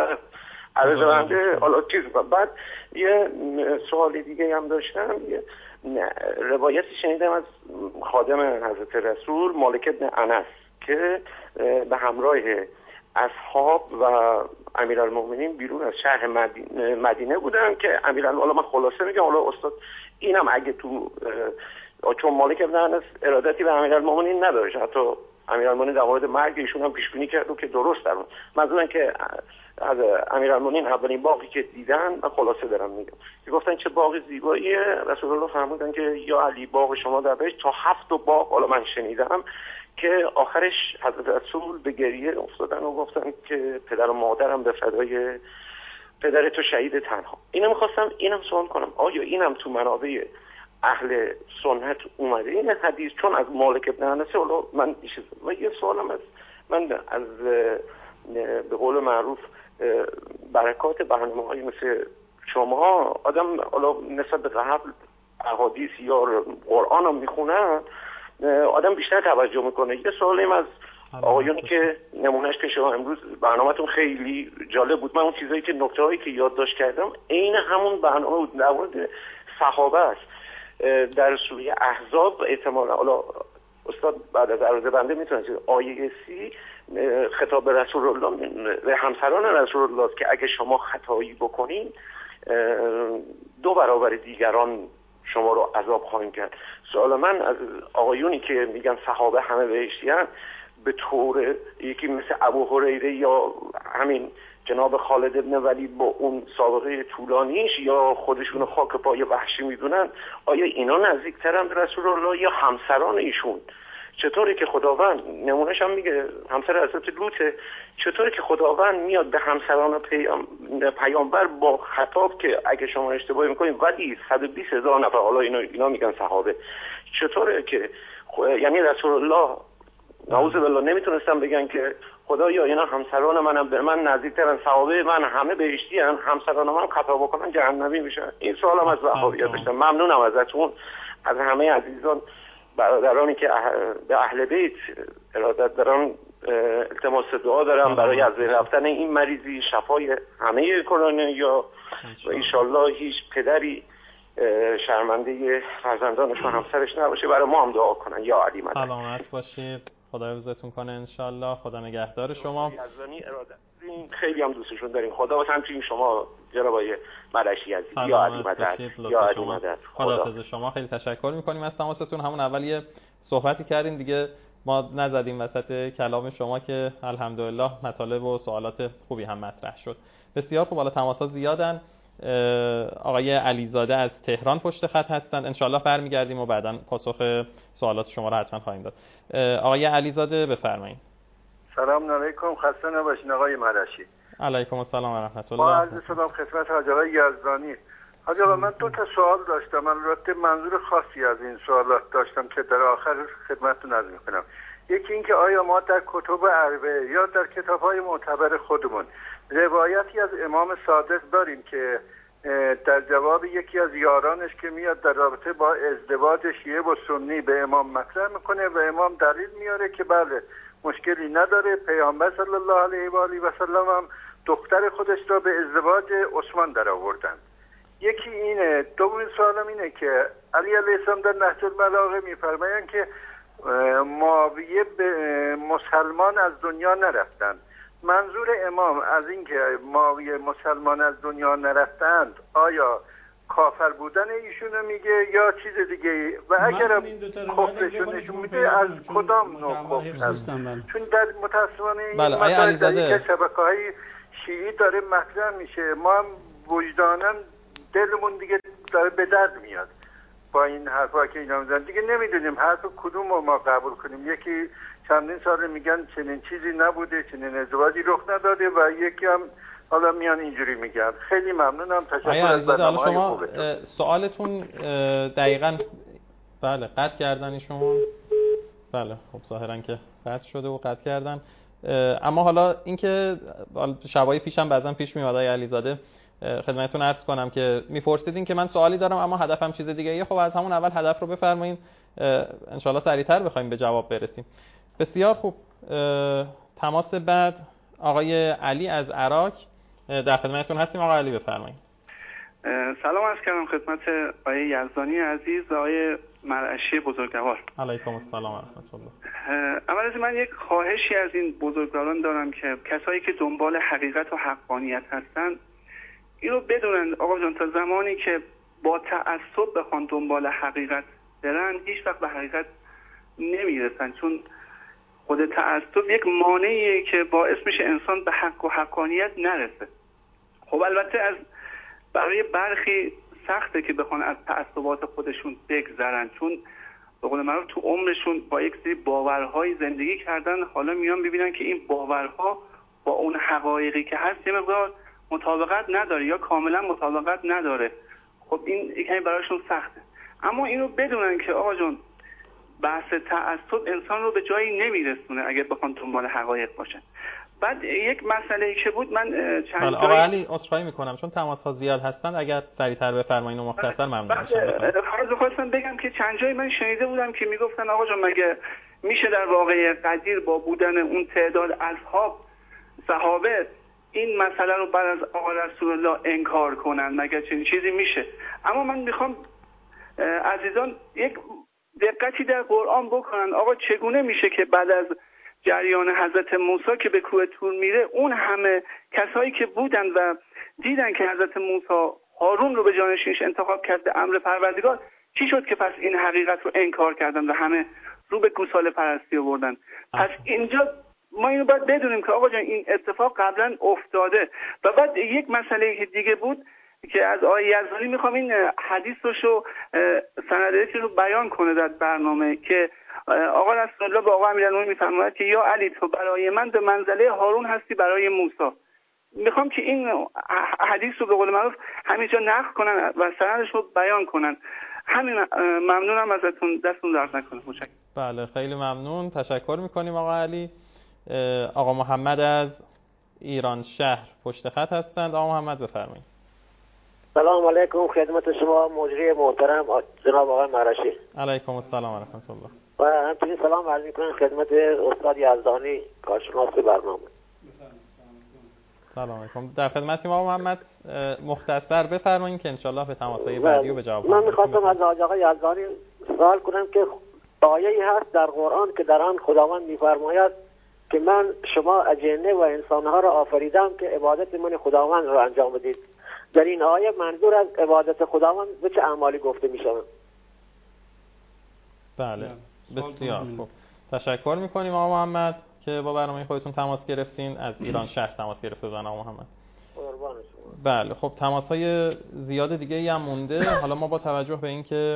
عرض بنده حالا چیز بعد یه سوال دیگه هم داشتم. یه روایتی شنیدم از خادم حضرت رسول مالک بن انس که به همراه اصحاب و امیرالمومنین بیرون از شهر مدینه بودن که حالا من خلاصه میگم، حالا استاد اینم اگه تو چون مالک بن انس ارادتی به امیرالمومنین نداشت، حتی امیرالمومنین در مورد مرگ ایشون هم پیش بینی کرد که درست درون منظورم که از امیرالمومنین اولین باقی که دیدن، من خلاصه دارم میگم، گفتن چه باغ زیباییه، رسول الله فرمودن که یا علی باغ شما در بهشت تا 7 باغ. حالا من شنیدم که آخرش حضرت رسول به گریه افتادن و گفتن که پدر و مادرم به فدای پدر تو شهید تنها. اینم سوال کنم آیا اینم تو منابع اهل سنت اومده این حدیث؟ چون از مالک بن انس حالا من یه سوالم من از به قول معروف برکات برنامه‌های مثل شما آدم حالا نسبت به قبل احادیث یا قرآن هم میخونن آدم بیشتر توجه میکنه. یه سوالیم از آقایونی که نمونهش که شما امروز برنامه‌تون خیلی جالب بود، من اون چیزایی که نکته‌هایی که یادداشت کردم عین همون برنامه بود در مورد صحابه است. در سوره احزاب احتمالاً حالا استاد بعد از عرض بنده میتونه آیه 30 خطاب رسول الله به همسران رسول الله که اگه شما خطایی بکنین 2 برابر دیگران شما رو عذاب خواهیم کرد. سوال من از آقایونی که میگن صحابه همه بهشتیان، به طور یکی مثل ابو هریره یا همین جناب خالد ابن ولید با اون سابقه طولانیش یا خودشون خاک پای وحشی میدونن، آیا اینا نزدیکترن به رسول الله یا همسران ایشون؟ چطوری که خداوند، نمونهش هم میگه همسر حضرت لوطه، چطوری که خداوند میاد به همسران پیامبر با خطاب که اگه شما اشتباهی میکنید ولی 120,000 نفر، حالا اینا میگن صحابه، چطوره که یعنی رسول الله نعوذ بالله نمیتونستم بگن که خدایا اینا همسران منم، به من نزدیکترن، صحابه من همه بهشتی ان، همسران من خطا بکنن جهنمی میشن؟ این سوالم از وهابیت داشتم. ممنونم ازتون، از همه عزیزان برادرانی که به اهل بیت ارادت دارن التماس دعا دارم برای از بین رفتن این مریضی، شفای همه کرونا یا و انشالله هیچ پدری شرمنده فرزندانش و همسرش نباشه. برای ما هم دعا کنن. یا علی مدد. سلامت باشید، خدا حفظتون کنه انشالله، خدا نگهدار شما. خیلی هم دوستشون داریم. خدا واسه همچنین شما جناب آقای ملشی عزیز. یا علی مدد. یا علی مدد. خدا حافظ شما. خیلی تشکر میکنیم از تماستون. همون اول یه صحبتی کردیم دیگه، ما نزدیم وسط کلام شما که الحمدلله مطالب و سوالات خوبی هم مطرح شد. بسیار خوب. حالا تماس‌ها زیادن. آقای علیزاده از تهران پشت خط هستند، انشالله برمیگردیم و بعداً پاسخ سوالات شما رو حتما خواهیم داد. آقای علیزاده بفرمایید. سلام علیکم، خسته نباشین آقای ملشی. علیکم السلام و رحمت الله. با عرض سلام خدمت حاج آقای یزدانی. حاج آقا من دو تا سوال داشتم، البته منظور خاصی از این سوالات داشتم که در آخر خدمتتون عرض می‌کنم. یکی این که آیا ما در کتب عربه یا در کتاب‌های معتبر خودمون روایتی از امام صادق داریم که در جواب یکی از یارانش که میاد در رابطه با ازدواج شیعه و سنی به امام مطرح میکنه و امام دلیل میاره که بله مشکلی نداره، پیامبر صلی الله علیه و آله و سلم هم دختر خودش را به ازدواج عثمان در آوردن. یکی اینه. دومین سوالم اینه که علی علیه السلام در نهج البلاغه میفرمایند که معاویه به مسلمان از دنیا نرفتند. منظور امام از این که معاویه مسلمان از دنیا نرفتند آیا کافر بودن ایشونو میگه یا چیز دیگه؟ و اگر کفرشون نشون میده از کدام نوع کفر هست؟ چون در متاسفانه این مسائل در یک شبکه‌های شیعی داره مطرح میشه، ما هم وجدانم دلمون دیگه داره به درد میاد با این حرفا که اینا میزنن. دیگه نمیدونیم حرف کدوم رو ما قبول کنیم. یکی چندین سال میگن چنین چیزی نبوده، چنین ازدواجی رخ نداده و یکی هم حالا میان اینجوری میگن. خیلی ممنونم، تشکر از برنامه‌های خوبتون. سوالتون دقیقاً بله قطع کردن ایشون. بله خب ظاهرا که قطع شده و قطع کردن. اما حالا اینکه شبای پیشم بعضن پیش میاد آقای علیزاده خدمتتون عرض کنم که میپرسیدین که من سوالی دارم اما هدفم چیز دیگه ایه. خب از همون اول هدف رو بفرمایید انشالله سریعتر بخوایم به جواب برسیم. بسیار خوب. تماس بعد آقای علی از عراق در خدمتتون هستیم. آقای علی بفرمایید. سلام عرض کردم خدمت آقای یزدانی عزیز و آقای مرعشی بزرگوار. علیکم السلام و رحمت الله. اول از من یک خواهشی از این بزرگواران دارم که کسایی که دنبال حقیقت و حقانیت هستن اینو بدونن آقا جان، تا زمانی که با تعصب بخوان دنبال حقیقت برن هیچ وقت به حقیقت نمیرسن، چون خود تعصب یک مانعیه که باعث میشه انسان به حق و حقانیت نرسه. خب البته از برای برخی سخته که بخوان از تعصبات خودشون بگذرن، چون به قول معروف تو عمرشون با یک سری باورهای زندگی کردن، حالا میان ببینن که این باورها با اون حقایقی که هست یه مقدار مطابقت نداره یا کاملا مطابقت نداره. خب این یکمی برایشون سخته. اما اینو بدونن که آقا جون بحث تعصب انسان رو به جایی نمیرسونه اگه بخوان دنبال حقایق باشن. بعد یک مسئله که بود من چند آقا علی عذرخواهی میکنم چون تماس‌ها زیاد هستن، اگر سریعتر بفرمایید و مختصر ممنون میشم. خواستم بگم که چند جایی من شنیده بودم که میگفتن آقا جون مگه میشه در واقع قدیر با بودن اون تعداد اصحاب صحابه این مسئله رو بعد از آقا رسول الله انکار کنن؟ مگر چنین چیزی میشه؟ اما من میخوام عزیزان یک دقتی در قرآن بکنن. آقا چگونه میشه که بعد از جریان حضرت موسی که به کوه طور میره اون همه کسایی که بودن و دیدن که حضرت موسی هارون رو به جانشینش انتخاب کرد به امر پروردگار، چی شد که پس این حقیقت رو انکار کردن و همه رو به گوساله پرستی آوردن؟ پس اینجا ما اینو باید بدونیم که آقا جان این اتفاق قبلا افتاده. و بعد یک مسئله که دیگه بود که از آقای یزدانی میخوام این حدیثشو سندش رو بیان کنه در برنامه که آقا رسول الله به آقا امیرالمومنین میفرماید که یا علی تو برای من به منزله هارون هستی برای موسی. میخوام که این حدیث رو به قول معروف همینجا نقل کنن و سندش رو بیان کنن. همین ممنونم ازتون، دستون درد نکنه. متشکرم. بله خیلی ممنون، تشکر میکنیم آقا علی. آقا محمد از ایران شهر پشت خط هستند. آقا محمد بفرمایید. سلام علیکم خدمت شما مجری محترم جناب آقای مرشی. علیکم السلام و رحمت الله. و همچنین سلام عرض می‌کنم خدمت استاد یزدانی کارشناس برنامه. سلام علیکم. در خدمتیم آقا محمد، مختصر بفرمایید که انشالله به تماس‌های بعدی و به جواب. من می‌خواستم از آقای یزدانی سوال کنم که آیه‌ای هست در قرآن که در آن خداوند می‌فرماید که من شما اجنه و انسان‌ها را آفریدم که عبادت من خداوند را انجام بدید. در این آیه منظور از عبادت خداوند به چه اعمالی گفته می‌شود؟ بله بسیار خوب، تشکر می‌کنیم آقا محمد که با برنامه خودتون تماس گرفتین. از ایران شهر تماس گرفته بودن آقا محمد. قربان شما. بله خب تماس‌های زیاد دیگه‌ای هم مونده. حالا ما با توجه به اینکه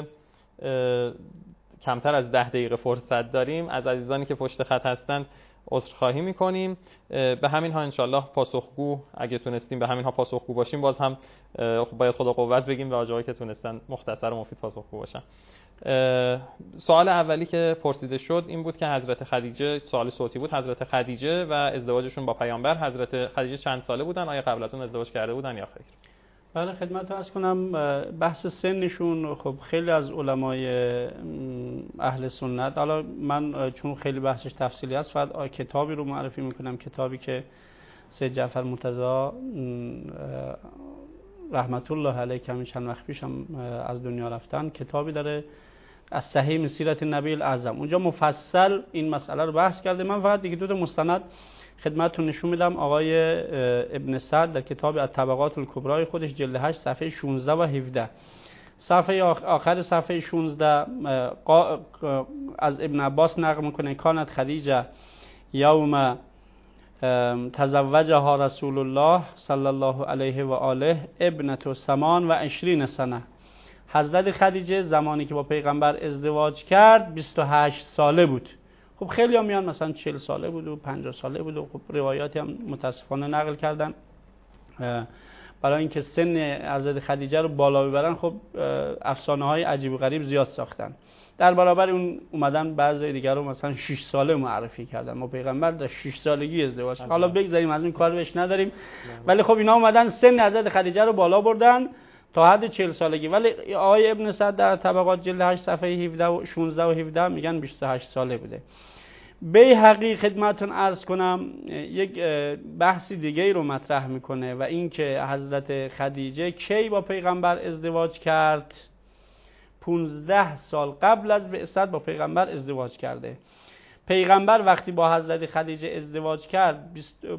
کمتر از 10 دقیقه فرصت داریم از عزیزانی که پشت خط هستند عذرخواهی می‌کنیم. به همین ها انشالله پاسخگو اگه تونستیم به همین ها پاسخگو باشیم. باز هم باید خدا قوت بگیم به آقایی که تونستن مختصر و مفید پاسخگو باشن. سوال اولی که پرسیده شد این بود که حضرت خدیجه، سوال صوتی بود، حضرت خدیجه و ازدواجشون با پیامبر، حضرت خدیجه چند ساله بودن؟ آیا قبل از اون ازدواج کرده بودن یا خیر؟ بله خدمت عرض کنم بحث سنشون خب خیلی از علمای اهل سنت، حالا من چون خیلی بحثش تفصیلی است فقط کتابی رو معرفی میکنم، کتابی که سید جعفر مرتضی رحمت الله علیه که همین چند وقت پیش هم از دنیا رفتن، کتابی داره از صحیح من سیرت النبی الاعظم، اونجا مفصل این مسئله رو بحث کرده. من فقط دیگه دو تا مستند خدمتتون نشون میدم. آقای ابن سعد در کتاب الطبقات الکبری خودش جلد 8 صفحه 16 و 17 صفحه آخر صفحه 16 از ابن عباس نقل میکنه کانت خدیجه یوم تزوجها رسول الله صلی الله علیه و آله ابنة 28 سنه. حضرت خدیجه زمانی که با پیغمبر ازدواج کرد 28 ساله بود. خب خیلی ها میان مثلا 40 ساله بود و 50 ساله بود و خب روایاتی هم متاسفانه نقل کردن برای اینکه سن حضرت خدیجه رو بالا ببرن. خب افسانه های عجیب و غریب زیاد ساختن. در برابر اون اومدن بعضی دیگر رو مثلا 6 ساله معرفی کردن. ما پیغمبر در 6 سالگی ازدواج کرد. حالا بگذاریم از این کار بهش نداریم، ولی خب اینا اومدن سن حضرت خدیجه رو بالا بردن تا حد 40 سالگی. ولی آقای ابن سعد در طبقات جلد 8 صفحه 17 و 16 و 17 میگن 28 ساله بوده. بیهقی خدمتتون عرض کنم یک بحثی دیگه رو مطرح میکنه و این که حضرت خدیجه کی با پیغمبر ازدواج کرد. 15 سال قبل از بعثت با پیغمبر ازدواج کرده. پیغمبر وقتی با حضرت خدیجه ازدواج کرد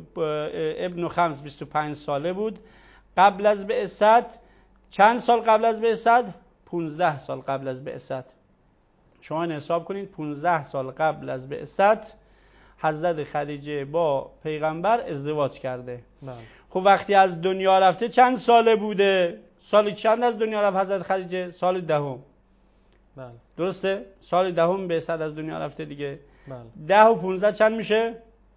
ابن خمس 25 ساله بود. قبل از بعثت چند سال قبل از بعثت؟ 15 سال قبل از بعثت. شما این حساب کنید 15 سال قبل از بعثت حضرت خدیجه با پیغمبر ازدواج کرده. خب وقتی از دنیا رفته چند ساله بوده؟ سال چند از دنیا رفت حضرت خدیجه؟ سال 10. درسته؟ سال 10 بعثت از دنیا رفته دیگه. 10 و 15 چند میشه؟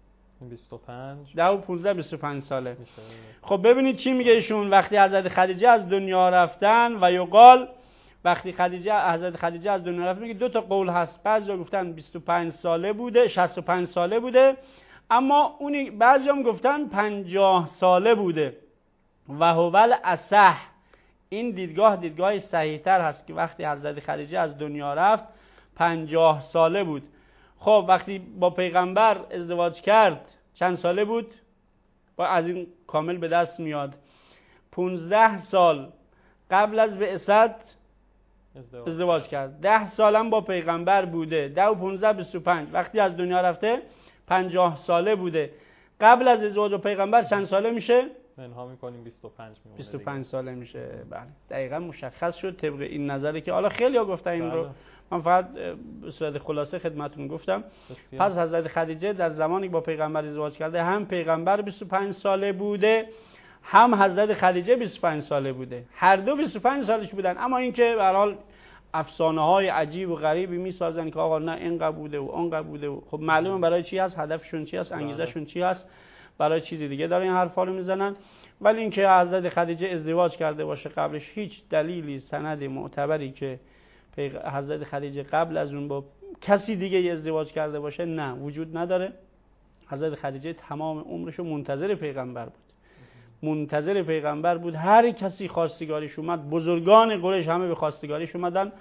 25. 10 و 15 25 ساله. خب ببینید چی میگه ایشون وقتی حضرت خدیجه از دنیا رفتن و یقال وقتی حضرت خدیجه از دنیا رفت میگه دو تا قول هست. بعضیا گفتن 25 ساله بوده، 65 ساله بوده، اما اونی بعضیا هم گفتن 50 ساله بوده. و هو الاصح، این دیدگاه صحیح‌تر هست که وقتی حضرت خدیجه از دنیا رفت 50 ساله بود. خب وقتی با پیغمبر ازدواج کرد چند ساله بود؟ با از این کامل به دست میاد 15 سال قبل از بعثت ازدواج کرد. 10 سالم با پیغمبر بوده. 10 و 15 25. وقتی از دنیا رفته 50 ساله بوده. قبل از ازدواج با پیغمبر چند ساله میشه؟ منها می‌کنیم 25 میمونه 25 ساله میشه. بله دقیقاً مشخص شد طبق این نظری که حالا خیلی‌ها گفتن این رو، من فقط به صورت خلاصه خدمتتون گفتم. پس حضرت خدیجه در زمانی که با پیغمبر ازدواج کرده هم پیغمبر 25 ساله بوده هم حضرت خدیجه 25 ساله بوده، هر دو 25 سالش بودن. اما اینکه به هر حال افسانه‌های عجیب و غریبی میسازن که آقا نه اینقدر بوده و اونقدر بوده و خب معلومه برای چی هست، هدفشون چی هست، انگیزشون چی هست، برای چیزی دیگه داره این حرفا رو میزنن. ولی اینکه حضرت خدیجه ازدواج کرده باشه قبلش هیچ دلیلی سند معتبری که حضرت خدیجه قبل از اون با کسی دیگه ازدواج کرده باشه نه وجود نداره. حضرت خدیجه تمام عمرشو منتظر پیغمبر بود، منتظر پیغمبر بود. هر کسی خواستگاریش اومد، بزرگان قریش همه به خواستگاریش اومدن.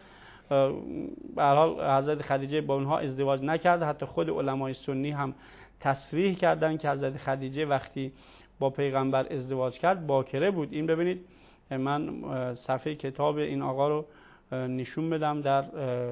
به هر حال حضرت خدیجه با اونها ازدواج نکرد. حتی خود علمای سنی هم تصریح کردن که حضرت خدیجه وقتی با پیغمبر ازدواج کرد باکره بود. این ببینید من صفحه کتاب این آقا رو نشون بدم در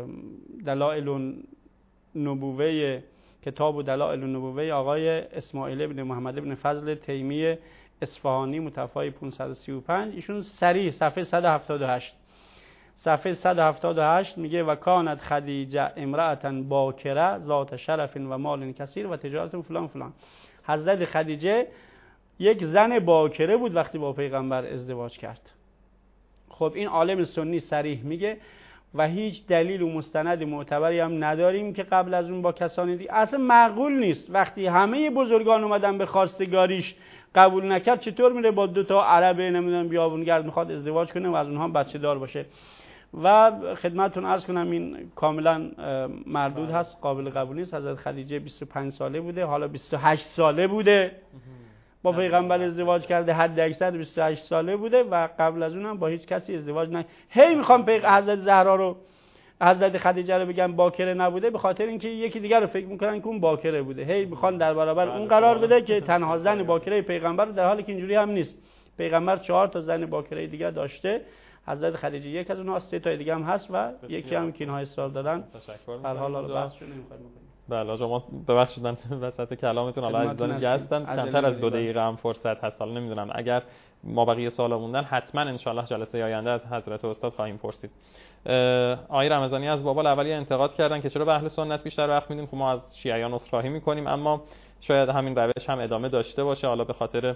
دلائل النبوه، کتاب و دلائل النبوه آقای اسماعیل ابن محمد ابن فضل تیمی اصفهانی متوفی 535. ایشون صریح صفحه 178 صفحه 178 میگه و کانت خدیجه امرأة باکره ذات شرف و مال کثیر و تجارت فلان فلان. حضرت خدیجه یک زن باکره بود وقتی با پیغمبر ازدواج کرد. خب این عالم سنی صریح میگه و هیچ دلیل و مستند معتبری هم نداریم که قبل از اون با کسانی دیگه. اصلا معقول نیست وقتی همه بزرگان اومدن به خواستگاریش قبول نکرد چطور میره با دو تا عرب نمیدونم بیابونگرد میخواد ازدواج کنه و از اونها بچه دار باشه. و خدمتتون عرض کنم این کاملا مردود هست، قابل قبول نیست. حضرت خدیجه 25 ساله بوده، حالا 28 ساله بوده با پیغمبر ازدواج کرده، حد اکثر 28 ساله بوده و قبل از اونم با هیچ کسی ازدواج نکرده. هی میخوام حضرت زهرا رو، حضرت خدیجه رو بگم باکره نبوده به خاطر اینکه یکی دیگر رو فکر میکنن که اون باکره بوده. هی میخوان در برابر اون قرار بده که تنها زن باکره پیغمبر، در حالی که اینجوری هم نیست. پیغمبر 4 تا زن باکره دیگه داشته، حضرت خدیجه یک از اونها، 3 تا دیگه هم هست و یکی هم که اینها اصرار دادن. هر حال بحثشون نمیخوایم بکنیم. بله شما ببخشید وسط کلامتون حالا عزیزان دیگه هستن، کمتر از 2 دقیقه هم فرصت هست. حالا نمیدونم اگر ما بقیه سوالا موندن حتما ان شاء الله جلسه آینده از حضرت استاد خواهیم پرسید. آقای رمضانی از بابا اولیه انتقاد کردن که چرا به اهل سنت بیشتر وقت میدیم، که ما از شیعیان عذرخواهی میکنیم، اما شاید همین روش هم ادامه داشته باشه، حالا به خاطر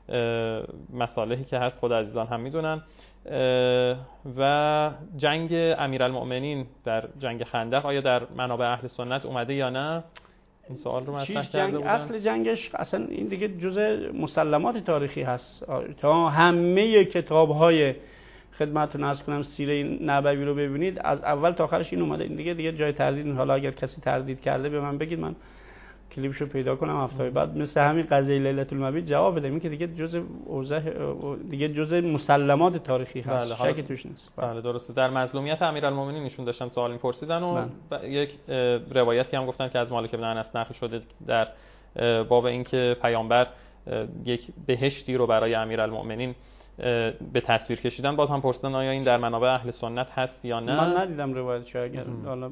مصالحی که هست خود عزیزان هم میدونن. و جنگ امیرالمؤمنین در جنگ خندق آیا در منابع اهل سنت اومده یا نه؟ این سوال رو مطرح کرده بودن. اصل جنگش اصلا این دیگه جزء مسلمات تاریخی هست. تا همه کتاب‌های خدمتتون عرض کنم سیره نبوی رو ببینید از اول تا آخرش این اومده. این دیگه جای تردید نیست. حالا اگر کسی تردید کرده به من بگید، من کلیپشو پیدا کنم هفته بعد مثل همین قضیه لیلة المبیت جواب بدم. این که دیگه جزء دیگه جزء مسلمات تاریخی هست، شکی توش نیست. بله درسته. در مظلومیت امیرالمومنین ایشون داشتن سوال می‌پرسیدن و یک روایتی هم گفتن که از مالک بن انس نقل شده در باب اینکه پیامبر یک بهشتی رو برای امیرالمومنین به تصویر کشیدن. باز هم پرسیدن آیا این در منابع اهل سنت هست یا نه. من ندیدم روایتش، اگر حالا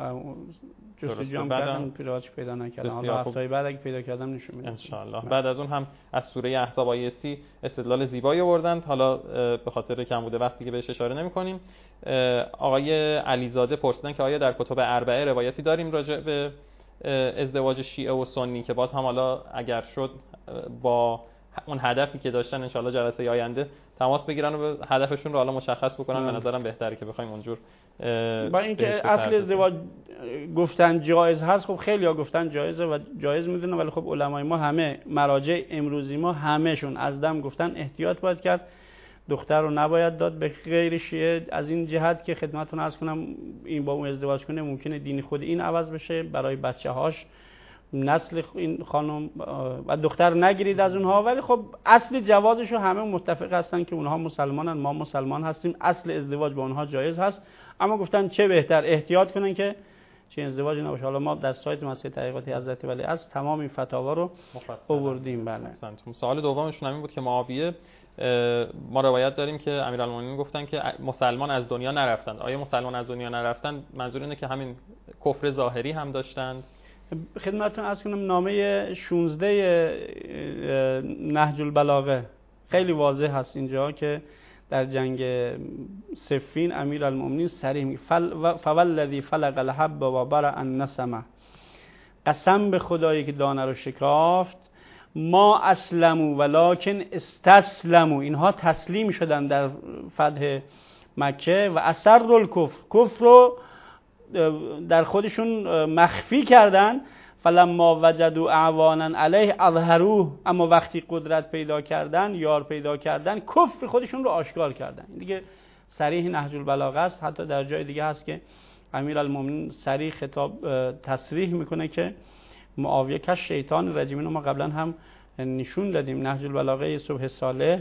جستجو کردم پیداش پیدا نکردم. حالا هفته بعد اگه پیدا کردم نشون میدم ان شاء الله. بعد از اون هم از سوره احزاب آیه 30 استدلال زیبایی آوردند. حالا به خاطر کم بوده وقتی که بهش اشاره نمی‌کنیم. آقای علیزاده پرسیدن که آیا در کتب اربعه روایتی داریم راجع به ازدواج شیعه و سنی، که باز هم حالا اگر شد با اون هدفی که داشتن ان شاء الله جلسه آینده تماس بگیرن و هدفشون رو حالا مشخص بکنن. به نظرم بهتره که بخوایم اونجور با اینکه اصل ازدواج گفتن جایز هست. خب خیلی‌ها گفتن جایزه و جایز میدونن، ولی خب علمای ما همه مراجع امروزی ما همهشون از دم گفتن احتیاط باید کرد، دختر رو نباید داد به غیر شیعه، از این جهت که خدمتتون عرض کنم این با اون ازدواج کنه ممکنه دین خود این عوض بشه، برای بچه‌هاش نسل این خانم و دختر نگیرید از اونها. ولی خب اصل جوازش رو همه متفق هستن که اونها مسلمانن، ما مسلمان هستیم، اصل ازدواج با اونها جایز هست. اما گفتن چه بهتر احتیاط کنن که چه ازدواجی نباشه. حالا ما در سایت مسجد تحقیقات حضرت ولی از تمام این فتاوا رو آوردیم. بله. سوال دومشون همین بود که معاویه، ما روایت داریم که امیرالمومنین گفتن که مسلمان از دنیا نرفتند. آیا مسلمان از دنیا نرفتن منظور اینه که همین کفر ظاهری هم داشتند؟ خدمتتون عرض کنم نامه 16 نهج البلاغه خیلی واضح هست اینجا که در جنگ صفین امیرالمومنین صریح میگه فوالذی فلق الحب و برأ النسمه، قسم به خدایی که دانه رو شکافت، ما اسلموا ولکن استسلموا، اینها تسلیم شدن در فتح مکه و اثر الکفر، کفر رو در خودشون مخفی کردن، فلما وجدوا اعوانا علیه اظهروه، اما وقتی قدرت پیدا کردن، یار پیدا کردن، کفر خودشون رو آشکار کردن. این دیگه صریح نهج البلاغه است. حتی در جای دیگه هست که امیرالمومنین صریح خطاب تصریح میکنه که معاویه که شیطان رجیم، اینو ما قبلا هم نشون دادیم، نهج البلاغه صبح صالح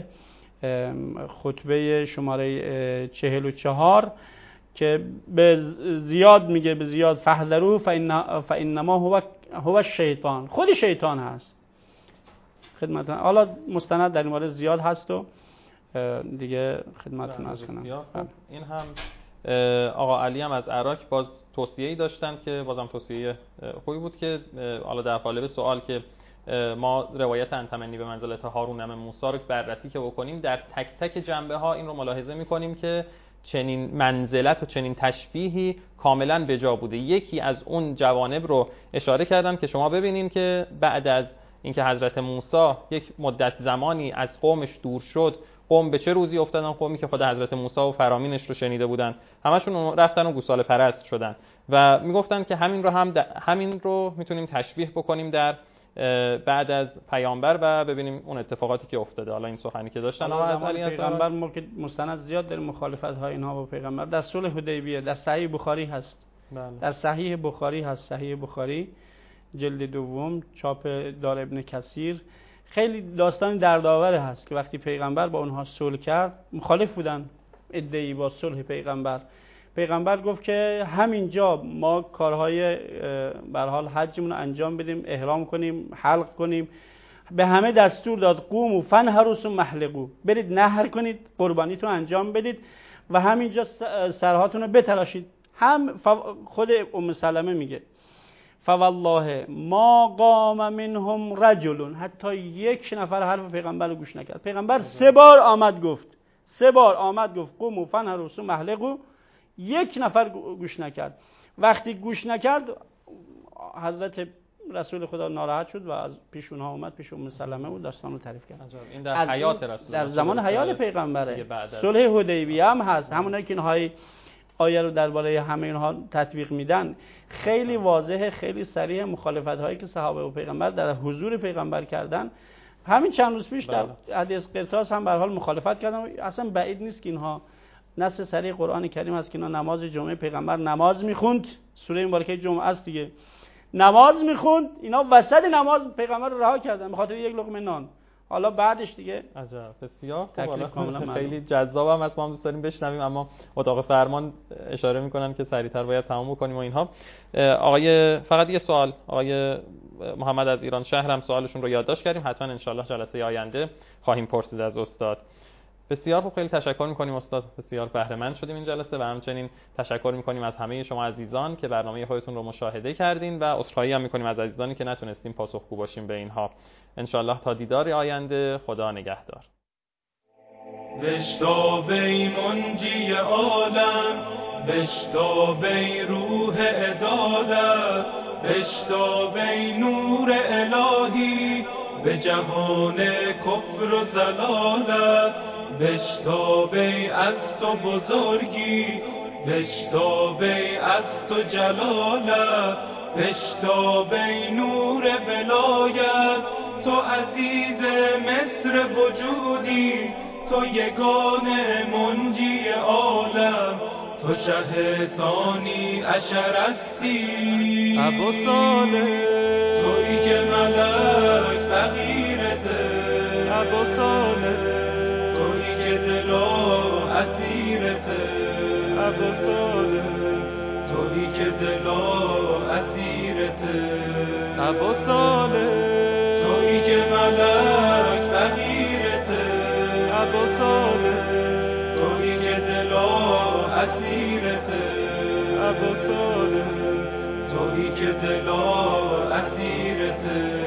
خطبه شماره 44 که به زیاد میگه، به زیاد فحذروا فانما هو شیطان، خود شیطان هست خدمتتون. حالا مستند در این مورد زیاد هست و دیگه خدمتتون عرض کنم. این هم آقا علی هم از عراق باز توصیه‌ای داشتن که بازم توصیه خوبی بود که حالا در قالب سوال که ما روایت انتمنی به منزلت هارون ام موسی رو بررسی که بکنیم، در تک تک جنبه ها این رو ملاحظه می‌کنیم که چنین منزلت و چنین تشبیهی کاملا به جا بوده. یکی از اون جوانب رو اشاره کردم که شما ببینین که بعد از اینکه حضرت موسی یک مدت زمانی از قومش دور شد، قوم به چه روزی افتادن؟ قومی که خود حضرت موسی و فرامینش رو شنیده بودن، همشون رفتن و گوساله پرست شدن و میگفتن که همین رو میتونیم تشبیه بکنیم در بعد از پیامبر و ببینیم اون اتفاقاتی که افتاده. حالا این سخنی که داشتن از پیغمبر ما که مستند زیاد در مخالفت های اینها با پیغمبر در صلح حدیبیه در صحیح بخاری هست. بله. در صحیح بخاری هست، صحیح بخاری جلد دوم چاپ دار ابن کثیر. خیلی داستان دردآور هست که وقتی پیغمبر با اونها صلح کرد، مخالف بودن ادعی با صلح پیغمبر گفت که همینجا ما کارهای به هر حال حجمون رو انجام بدیم، احرام کنیم، حلق کنیم. به همه دستور داد قوموا فانحروا ثم احلقوا، برید نحر کنید، قربانیتون انجام بدید و همینجا سرهاتون رو بتراشید. هم خود ام سلمه میگه فوالله ما قام منهم رجل، حتی یک نفر حرف پیغمبر رو گوش نکرد. پیغمبر 3 بار آمد گفت قوموا فانحروا ثم احلقوا، یک نفر گوش نکرد. وقتی گوش نکرد حضرت رسول خدا ناراحت شد و از پیش اونها اومد، پیش ام سلمه و داستان رو تعریف کرد. این در حیات رسول، در زمان حیات پیغمبره. صلح حدیبیه هم هست. همونایی که اینهای آیه رو درباره همه اینها تطبیق میدن، خیلی واضحه، خیلی صریح مخالفت هایی که صحابه و پیغمبر در حضور پیغمبر کردن. همین چند روز پیش در حدیث قرطاس هم به هر حال مخالفت کردن. اصلا بعید نیست که اینها نص صریح قرآن کریم هست که اینا نماز جمعه پیغمبر نماز میخوند، سوره مبارکه جمعه است دیگه، نماز میخوند، اینا وسط نماز پیغمبر رو رها کردن به خاطر یک لقمه نان. حالا بعدش دیگه عجب، بسیار خوب، خیلی جذابم است، ما هم دوست داریم بشنویم، اما اتاق فرمان اشاره میکنن که سریعتر باید تمام بکنیم و اینها. آقای فقط یه سوال، آقای محمد از ایران شهر هم سوالشون رو یادداشت کردیم، حتما ان شاء الله جلسه آینده خواهیم پرسید از استاد. بسیار خوب، خیلی تشکر میکنیم استاد، بسیار بهره مند شدیم این جلسه و همچنین تشکر میکنیم از همه شما عزیزان که برنامه خودتون رو مشاهده کردین و عذرخواهی هم میکنیم از عزیزانی که نتونستیم پاسخگو باشیم به اینها. ان شاء الله تا دیدار آینده، خدا نگهدار. بشتابی منجی عالم، بشتابی روح عدالت، بشتابی نور الهی به جهان کفر و ضلالت، بشتابی از تو بزرگی، بشتابی از تو جلالت، بشتابی نور ولایت، تو عزیز مصر وجودی، تو یگانه منجی عالم، تو شه ثانی عشر استی، ابو صالح تویی که ملک فقیرته، ابو صالح تویی که دلا اسیرته، ابو صالح تویی که دلا اسیرته، ابو صالح تویی که ملک فقیرته، ابو صالح تویی که دلا اسیرته، ابو صالح تویی که دلا اسیرته.